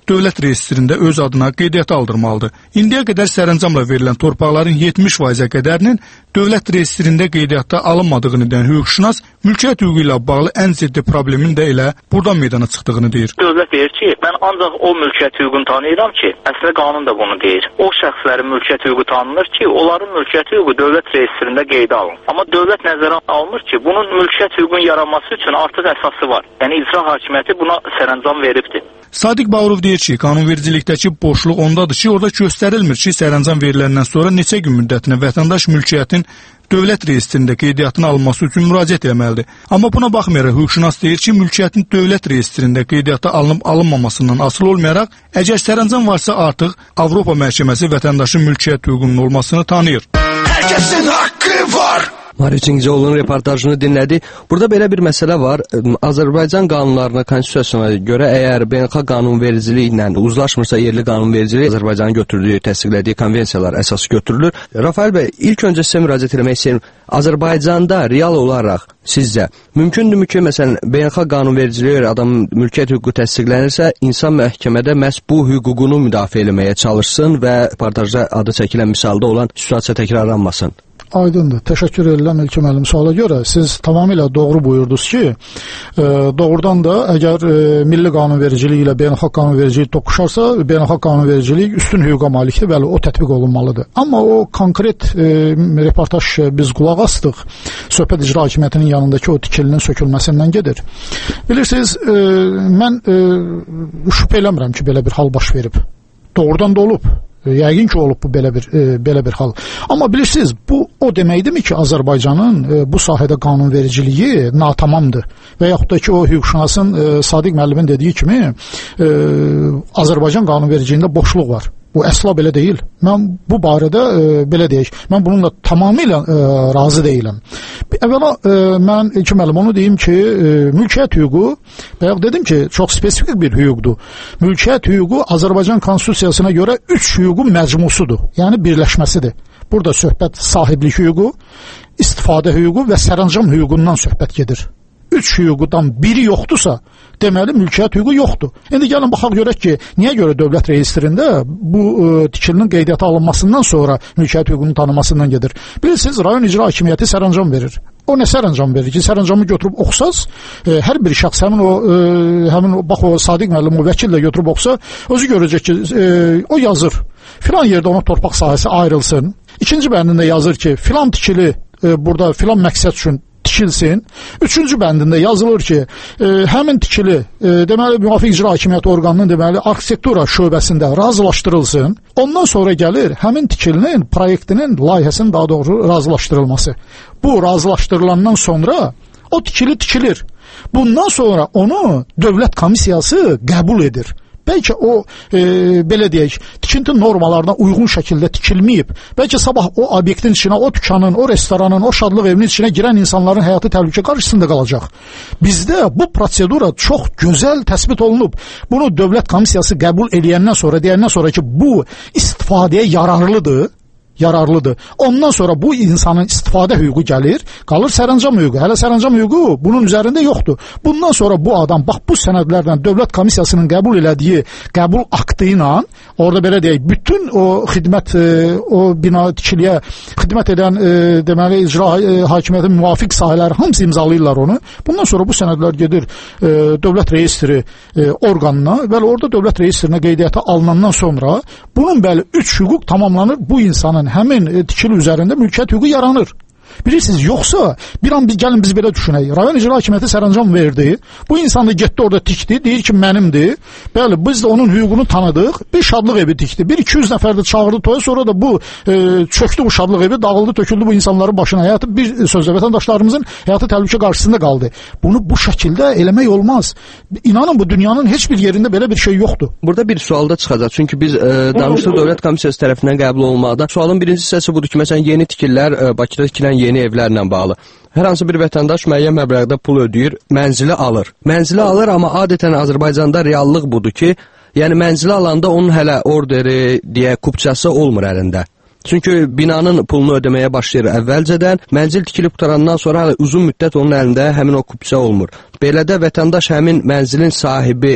dövlət reyestrində öz adına qeydiyyata aldırmalıdır. İndiyə qədər sərəncamla verilən torpaqların yetmiş faizə qədərinin dövlət reyestrində qeydiyyata alınmadığını deyən hüquqşünas mülkiyyət hüququ ilə bağlı ən ciddi problemin də elə buradan meydana çıxdığını deyir. Dövlət deyir ki, mən ancaq o mülkiyyət hüququnu tanıyıram ki, əslində qanun da bunu deyir. O şəxslərin mülkiyyət hüququ tanınır ki, onların mülkiyyət hüququ dövlət reyestrində qeydə alınır. Amma dövlət nəzərə almır ki, bunun mülkiyyət hüququnun yaranması üçün artıq əsası var. Yəni icra hakimiyyəti buna sərəncam veribdir. Sadiq Bağırov deyir ki, qanunvericilikdəki boşluq ondadır ki, orada göstərilmir ki, sərəncam veriləndən sonra neçə gün müddətinə vətəndaş mülkiyyətin dövlət reyestrində qeydiyyatına alınması üçün müraciət etməlidir. Amma buna baxmayaraq hüquqşünas deyir ki, mülkiyyətin dövlət reyestrində qeydiyyata alınıb alınmamasından asılı olmayaraq, əgər sərəncam varsa artıq Avropa məhkəməsi vətəndaşın mülkiyyət hüququnun olmasını tanıyır. Hər kəsin haqqı var. Marius İngizioğlu'nun reportajını dinlədik. Burada belə bir məsələ var. Azərbaycan qanunlarına, konstitusiyasına görə əgər beynəlxalq qanunvericiliyi ilə uzlaşmırsa yerli qanunvericiliyi Azərbaycanın götürdüyü, təsdiqlədiyi konvensiyalar əsas götürülür. Rafael bəy, ilk öncə sizə müraciət etmək istəyirəm. Azərbaycanda real olaraq sizcə mümkündürmü ki, məsələn, beynəlxalq qanunvericiliyə görə adamın mülkiyyət hüququ təsdiqlənirsə, insan məhkəmədə məhz bu hüququnu müdafiə etməyə çalışsın və reportajda adı çəkilən misalda olan situasiya təkrarlanmasın? Aydındır. Təşəkkür edirəm İlkin müəllim suala görə. Siz tamamilə doğru buyurdunuz ki, e, doğrudan da əgər e, milli qanunvericilik ilə beynəlxalq qanunvericilik toqquşarsa, beynəlxalq qanunvericilik üstün hüquqa malikdir, bəli, o tətbiq olunmalıdır. Amma o konkret e, reportaj biz qulaq astıq. Söhbət icra hakimiyyətinin yanındakı o tikilinin sökülməsindən gedir. Bilirsiniz, e, mən e, şübhə eləmirəm ki, belə bir hal baş verib. Doğrudan da olub. Yəqin ki, olub bu belə bir e, belə bir hal. Amma bilirsiniz, bu o deməkdirmi ki, Azərbaycanın e, bu sahədə qanunvericiliyi natamamdır və yaxud da ki, o hüquqşünasın e, Sadiq müəllimin dediyi kimi e, Azərbaycan qanunvericiliyində boşluq var. Bu əsla belə deyil. Mən bu barədə e, belə deyək, mən bununla tamamilə e, razı deyiləm. Əvvəla e, mən iki müəllim onu deyim ki, e, mülkiyyət hüququ, bayaq dedim ki, çox spesifik bir hüquqdur. Mülkiyyət hüququ Azərbaycan konstitusiyasına görə üç hüququn məcmusudur, yəni birləşməsidir. Burada söhbət sahiblik hüququ, istifadə hüququ və sərəncam hüququndan söhbət gedir. Üç hüquqdan biri yoxdursa, deməli mülkiyyət hüququ yoxdur. İndi gəlin baxaq görək ki, niyə görə dövlət reyestrində bu e, tikilinin qeydiyyata alınmasından sonra mülkiyyət hüququnun tanınmasından gedir. Bilirsiniz, rayon icra hakimiyyəti sərəncam verir. O nə sərəncam verir ki, sərəncamı götürüb oxusaz, e, hər bir şəxs həmin o e, həmin o bax o Sadiq müəllim o vəkillə götürüb oxusa, özü görəcək ki, e, o yazır. Filan yerdə ona torpaq sahəsi ayrılsın. İkinci bəndində yazır ki, filan tikili e, burada filan məqsəd üçün tikilsin. Üçüncü bəndində yazılır ki, e, həmin tikili e, deməli müvafiq icra hakimiyyəti orqanının deməli arxitektura şöbəsində razılaşdırılsın. Ondan sonra gəlir həmin tikilinin proyektinin layihəsinin daha doğru razılaşdırılması. Bu razılaşdırılandan sonra o tikili tikilir. Bundan sonra onu dövlət komissiyası qəbul edir. Bəlkə o e, belə deyək, tikinti normalarına uyğun şəkildə tikilməyib. Bəlkə sabah o obyektin içinə, o dükanın, o restoranın, o şadlıq evinin içinə girən insanların həyatı təhlükə qarşısında qalacaq. Bizdə bu prosedura çox gözəl təsbit olunub. Bunu dövlət komissiyası qəbul edəndən sonra, deyəndən sonra ki, bu istifadəyə yararlıdır. yararlıdır. Ondan sonra bu insanın istifadə hüququ gəlir, qalır sərəncam hüququ. Hələ sərəncam hüququ bunun üzərində yoxdur. Bundan sonra bu adam bax bu sənədlərlə dövlət komissiyasının qəbul elədiyi qəbul aktı ilə orada belə deyək, bütün o xidmət e, o bina tikiliyə xidmət edən e, deməli icra e, hakimiyyətin müvafiq sahələri hamısı imzalayırlar onu. Bundan sonra bu sənədlər gedir e, dövlət reyestri e, orqanına və orada dövlət reyestrinə qeydiyyata alınandan sonra bunun bəli üç hüquq tamamlanır. Bu insanın həmin e, tikili üzərində mülkiyyət hüququ yaranır. Bilirsiniz, yoxsa bir an biz gəlin biz belə düşünək. Rayon icra hakimiyyəti sərəncam verdi. Bu insan da getdi orada tikdi, deyir ki, mənimdir. Bəli, biz də onun hüququnu tanıdıq. Bir şadlıq evi tikdi. Bir iki yüz nəfər də çağırdı toya, sonra da bu e, çöktü bu şadlıq evi, dağıldı, töküldü bu insanların başına. Həyatı bir sözlə vətəndaşlarımızın həyatı təhlükə qarşısında qaldı. Bunu bu şəkildə eləmək olmaz. İnanın bu dünyanın heç bir yerində belə bir şey yoxdur. Burada bir sual da çıxacaq. Çünki biz e, danışdıq dövlət komissiyası tərəfindən qəbul olunmaqda. Sualın birinci hissəsi budur ki, məsələn, yeni tikillər e, Bakıda tikilən yeni evlərlə bağlı. Hər hansı bir vətəndaş müəyyən məbləğdə pul ödəyir, mənzili alır. Mənzili alır, amma adətən Azərbaycanda reallıq budur ki, yəni mənzili alanda onun hələ orderi, deyə kupçası olmur əlində. Çünki binanın pulunu ödəməyə başlayır əvvəlcədən, mənzil tikilib qutarandan sonra hələ uzun müddət onun əlində həmin o kupça olmur. Belə də vətəndaş həmin mənzilin sahibi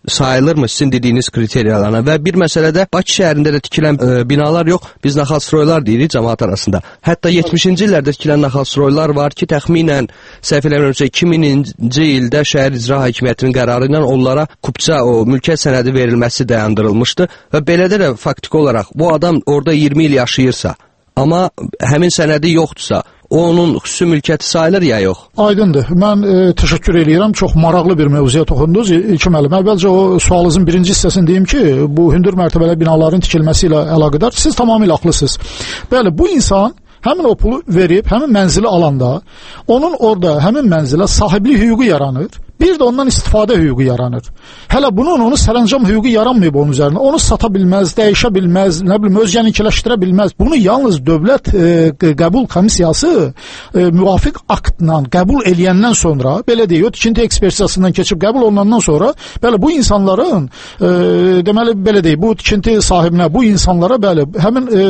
sayılırmı sizin dediyiniz kriteriyalarına və bir məsələdə Bakı şəhərində də tikilən e, binalar yox, biz naxalstroylar deyirik cəmaət arasında. Hətta yetmişinci illərdə tikilən naxalstroylar var ki, təxminən səhv eləmirəmsə iki minci ildə şəhər icra hakimiyyətinin qərarı ilə onlara kupça o mülkiyyət sənədi verilməsi dayandırılmışdı və belə də, də faktiki olaraq bu adam orada iyirmi il yaşayırsa, amma həmin sənədi yoxdursa, o onun xüsusi mülkiyyəti sayılır ya yox? Aydındır. Mən e, təşəkkür edirəm. Çox maraqlı bir mövzuya toxundunuz. İlkin müəllim, əvvəlcə o sualınızın birinci hissəsini deyim ki, bu hündür mərtəbəli binaların tikilməsi ilə əlaqədar siz tamamilə haqlısınız. Bəli, bu insan həmin o pulu verib, həmin mənzili alanda, onun orada həmin mənzilə sahiblik hüququ yaranır. Bir də ondan istifadə hüququ yaranır. Hələ bunun onu sərəncam hüququ yaranmayıb onun üzərində. Onu sata bilməz, dəyişə bilməz, nə bilim, özgəninkiləşdirə bilməz. Bunu yalnız dövlət e, qəbul komissiyası e, müvafiq aktla qəbul eləyəndən sonra, belə deyək, o tikinti ekspertizasından keçib qəbul olunandan sonra, bəli, bu insanların, e, deməli, belə deyək, bu tikinti sahibinə, bu insanlara, bəli, həmin e,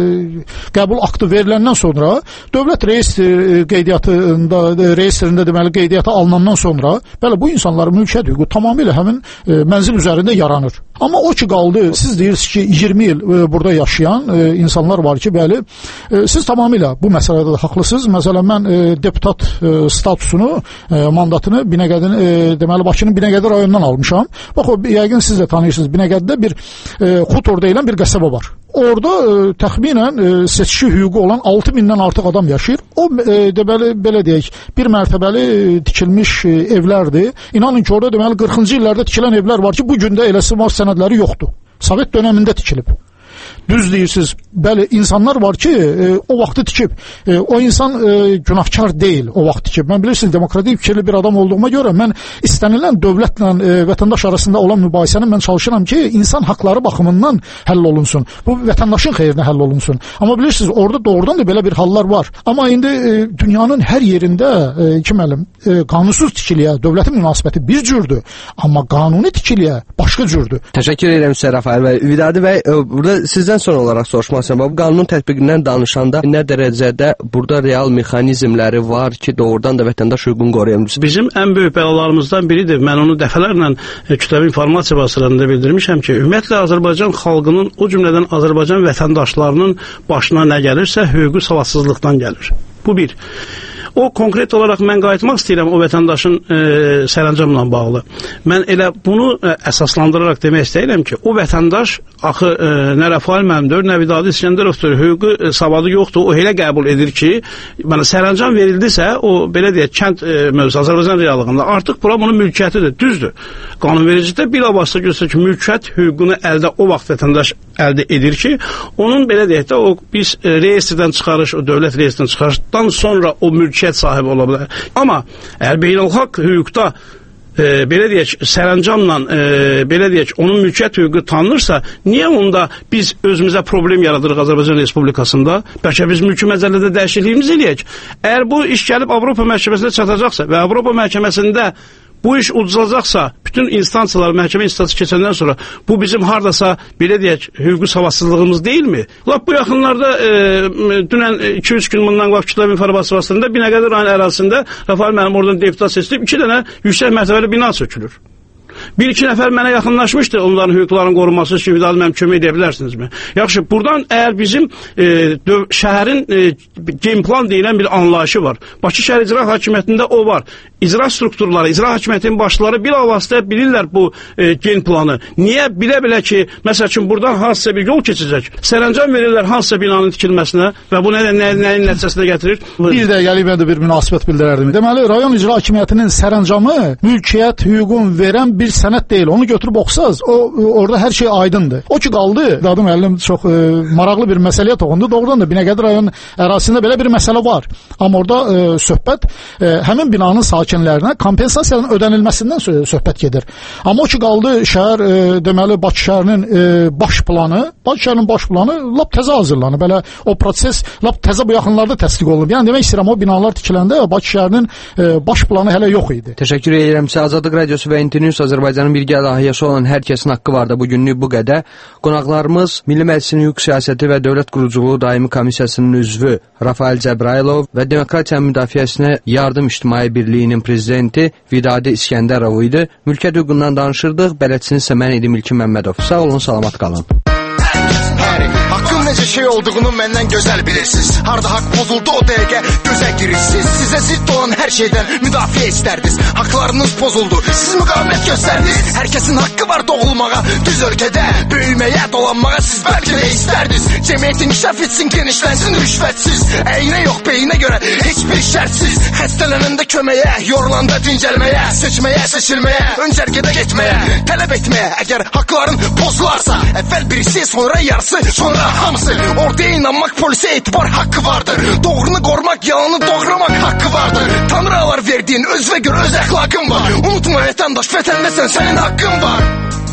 qəbul aktı veriləndən sonra, dövlət reyestr qeydiyyatında, reyestrində, deməli, qeydiyyata alınandan sonra, bəli, bu insanların mülkiyyət hüququ tamamilə həmin e, mənzil üzərində yaranır. Amma o ki qaldı, siz deyirsiniz ki, iyirmi il e, burada yaşayan e, insanlar var ki, bəli, e, siz tamamilə bu məsələdə də haqlısınız. Məsələn, mən e, deputat e, statusunu, e, mandatını Binəqədin, e, deməli, Bakının Binəqədi rayonundan almışam. Bax, o, yəqin siz də tanıyırsınız, Binəqədidə bir e, Xutor deyilən bir qəsəbə var. Orada e, təxminən e, seçki hüququ olan altı mindən artıq adam yaşayır. O, e, deməli, belə deyək, bir mərtəbəli e, tikilmiş e, evlərdir. İnanın ki, orada deməli qırxıncı illərdə tikilən evlər var ki, bu gündə eləsi var sənədləri yoxdur. Sovet dönəmində tikilib. Düz deyirsiniz. Bəli, insanlar var ki, e, o vaxtı tikib. E, o insan e, günahkar deyil o vaxt tikib. Mən bilirsiniz, demokratik fikirli bir adam olduğuma görə mən istənilən dövlətlə e, vətəndaş arasında olan mübahisəni mən çalışıram ki, insan haqları baxımından həll olunsun. Bu vətəndaşın xeyrinə həll olunsun. Amma bilirsiniz, orada doğrudan da belə bir hallar var. Amma indi e, dünyanın hər yerində e, ki müəllim, e, qanunsuz tikiliyə dövlətin münasibəti bir cürdür, amma qanuni tikiliyə başqa cürdür. Təşəkkür edirəm sizə Rafael bəy. Vidadi bəy, e, burada sizdən son olaraq soruşmaq istəyirəm. Bu qanunun tətbiqindən danışanda nə dərəcədə burada real mexanizmləri var ki, doğrudan da vətəndaş hüququnu qoruya bilsin? Bizim ən böyük bəlalarımızdan biridir. Mən onu dəfələrlə e, kütləvi informasiya vasitələrində bildirmişəm ki, ümumiyyətlə Azərbaycan xalqının, o cümlədən Azərbaycan vətəndaşlarının başına nə gəlirsə, hüquqi savadsızlıqdan gəlir. Bu bir. O konkret olaraq mən qayıtmaq istəyirəm o vətəndaşın e, sərəncamla bağlı. Mən elə bunu e, əsaslandıraraq demək istəyirəm ki, o vətəndaş axı e, nə Rafael müəllimdir, nə Vidadi İskəndərovdur, hüquqi e, savadı yoxdur. O elə qəbul edir ki, mənə sərəncam verildisə, o belə deyək, kənd e, mövzusu Azərbaycan reallığında artıq bura bunun mülkiyyətidir, düzdür. Qanunvericilikdə bilavasitə göstərir ki, mülkiyyət hüququnu əldə o vaxt vətəndaş əldə edir ki, onun belə deyək də o biz e, reyestrdən çıxarış, o dövlət reyestrindən çıxarışdan sonra o mülkiyyət sahibi ola bilər. Amma əgər beynəlxalq hüquqda e, belə deyək, sərəncamla e, belə deyək, onun mülkiyyət hüququ tanınırsa, niyə onda biz özümüzə problem yaradırıq Azərbaycan Respublikasında? Bəlkə biz mülki məcəllədə dəyişikliyimiz eləyək. Əgər bu iş gəlib Avropa məhkəməsinə çatacaqsa və Avropa məhkəməsində bu iş udulacaqsa, bütün instansiyalar, məhkəmə instansiyası keçəndən sonra bu bizim hardasa, belə deyək, hüquqi savadsızlığımız deyilmi? Lap bu yaxınlarda e, dünən iki üç gün bundan vaxt kütləvi informasiya vasitəsində Binəqədi rayon ərazisində Rafael müəllim oradan deputat seçilib, iki dənə yüksək mərtəbəli bina sökülür. Bir iki nəfər mənə yaxınlaşmışdı onların hüquqlarının qorunması üçün, Vidadi mənim kömək edə bilərsinizmi? Yaxşı, buradan əgər bizim e, döv, şəhərin e, game plan deyilən bir anlayışı var. Bakı şəhər icra hakimiyyətində o var. İcra strukturları, icra hakimiyyətinin başçıları bilavasitə bilirlər bu e, gen planı. Niyə? Bilə-bilə ki, məsəl üçün buradan hansısa bir yol keçəcək. Sərəncam verirlər hansısa binanın tikilməsinə və bu nə, nə, nəyin nəticəsində gətirir? Bir dəqiqəlik mən də bir münasibət bildirərdim. Deməli, rayon icra hakimiyyətinin sərəncamı mülkiyyət hüququn verən bir sənəd deyil. Onu götürüb oxusaz, o orada hər şey aydındır. O ki qaldı, Vidadi müəllim çox e, maraqlı bir məsələyə toxundu. Doğrudan da Binəqədi rayon ərazisində belə bir məsələ var. Amma orada e, söhbət e, həmin binanın sakinlərinə kompensasiyanın ödənilməsindən söhbət gedir. Amma o ki qaldı şəhər e, deməli Bakı şəhərinin e, baş planı, Bakı şəhərinin baş planı lap təzə hazırlanıb. Belə o proses lap təzə bu yaxınlarda təsdiq olunub. Yəni demək istəyirəm, o binalar tikiləndə Bakı şəhərinin e, baş planı hələ yox idi. Təşəkkür edirəm sizə. Azadlıq Radiosu və İnternews Azərbaycan Azərbaycanın birgə layihəsi olan Hər kəsin haqqı var da bu günlük bu qədər. Qonaqlarımız Milli Məclisin Hüquq Siyasəti və Dövlət Quruculuğu Daimi Komissiyasının üzvü Rafael Cəbrailov və Demokratiya Müdafiəsinə Yardım İctimai Birliyinin prezidenti Vidadi İskəndərov idi. Mülkiyyət hüququndan danışırdıq. Bələdçiniz isə mən idim İlkin Məmmədov. Sağ olun, salamat qalın. Haqqın necə şey olduğunu məndən gözəl bilirsiniz. Harda haqq pozuldu o dəqiqə gözə girirsiniz. Sizə zidd olan hər şeydən müdafiə istərdiniz. Haqlarınız pozuldu, siz müqavimət göstərdiniz. Hər kəsin haqqı var doğulmağa, düz ölkədə böyüməyə, dolanmağa siz bəlkə də istərdiniz. Cəmiyyət inkişaf etsin, genişlənsin rüşvətsiz. Əyinə yox, beyinə görə heç bir şərtsiz. Xəstələnəndə köməyə, yorulanda dincəlməyə, seçməyə, seçilməyə, öncərgədə getməyə, tələb etməyə. Əgər haqların pozularsa, əvvəl birisi, sonra yarısı, sonra hamısı. Ortaya inanmaq, polisə etibar haqqı vardır. Doğrunu qorumaq, yalanı doğramaq haqqı vardır. Tanrılar verdiyin özünə görə öz əxlaqın var. Unutma vətəndaş, vətəndə sən, sənin haqqın var.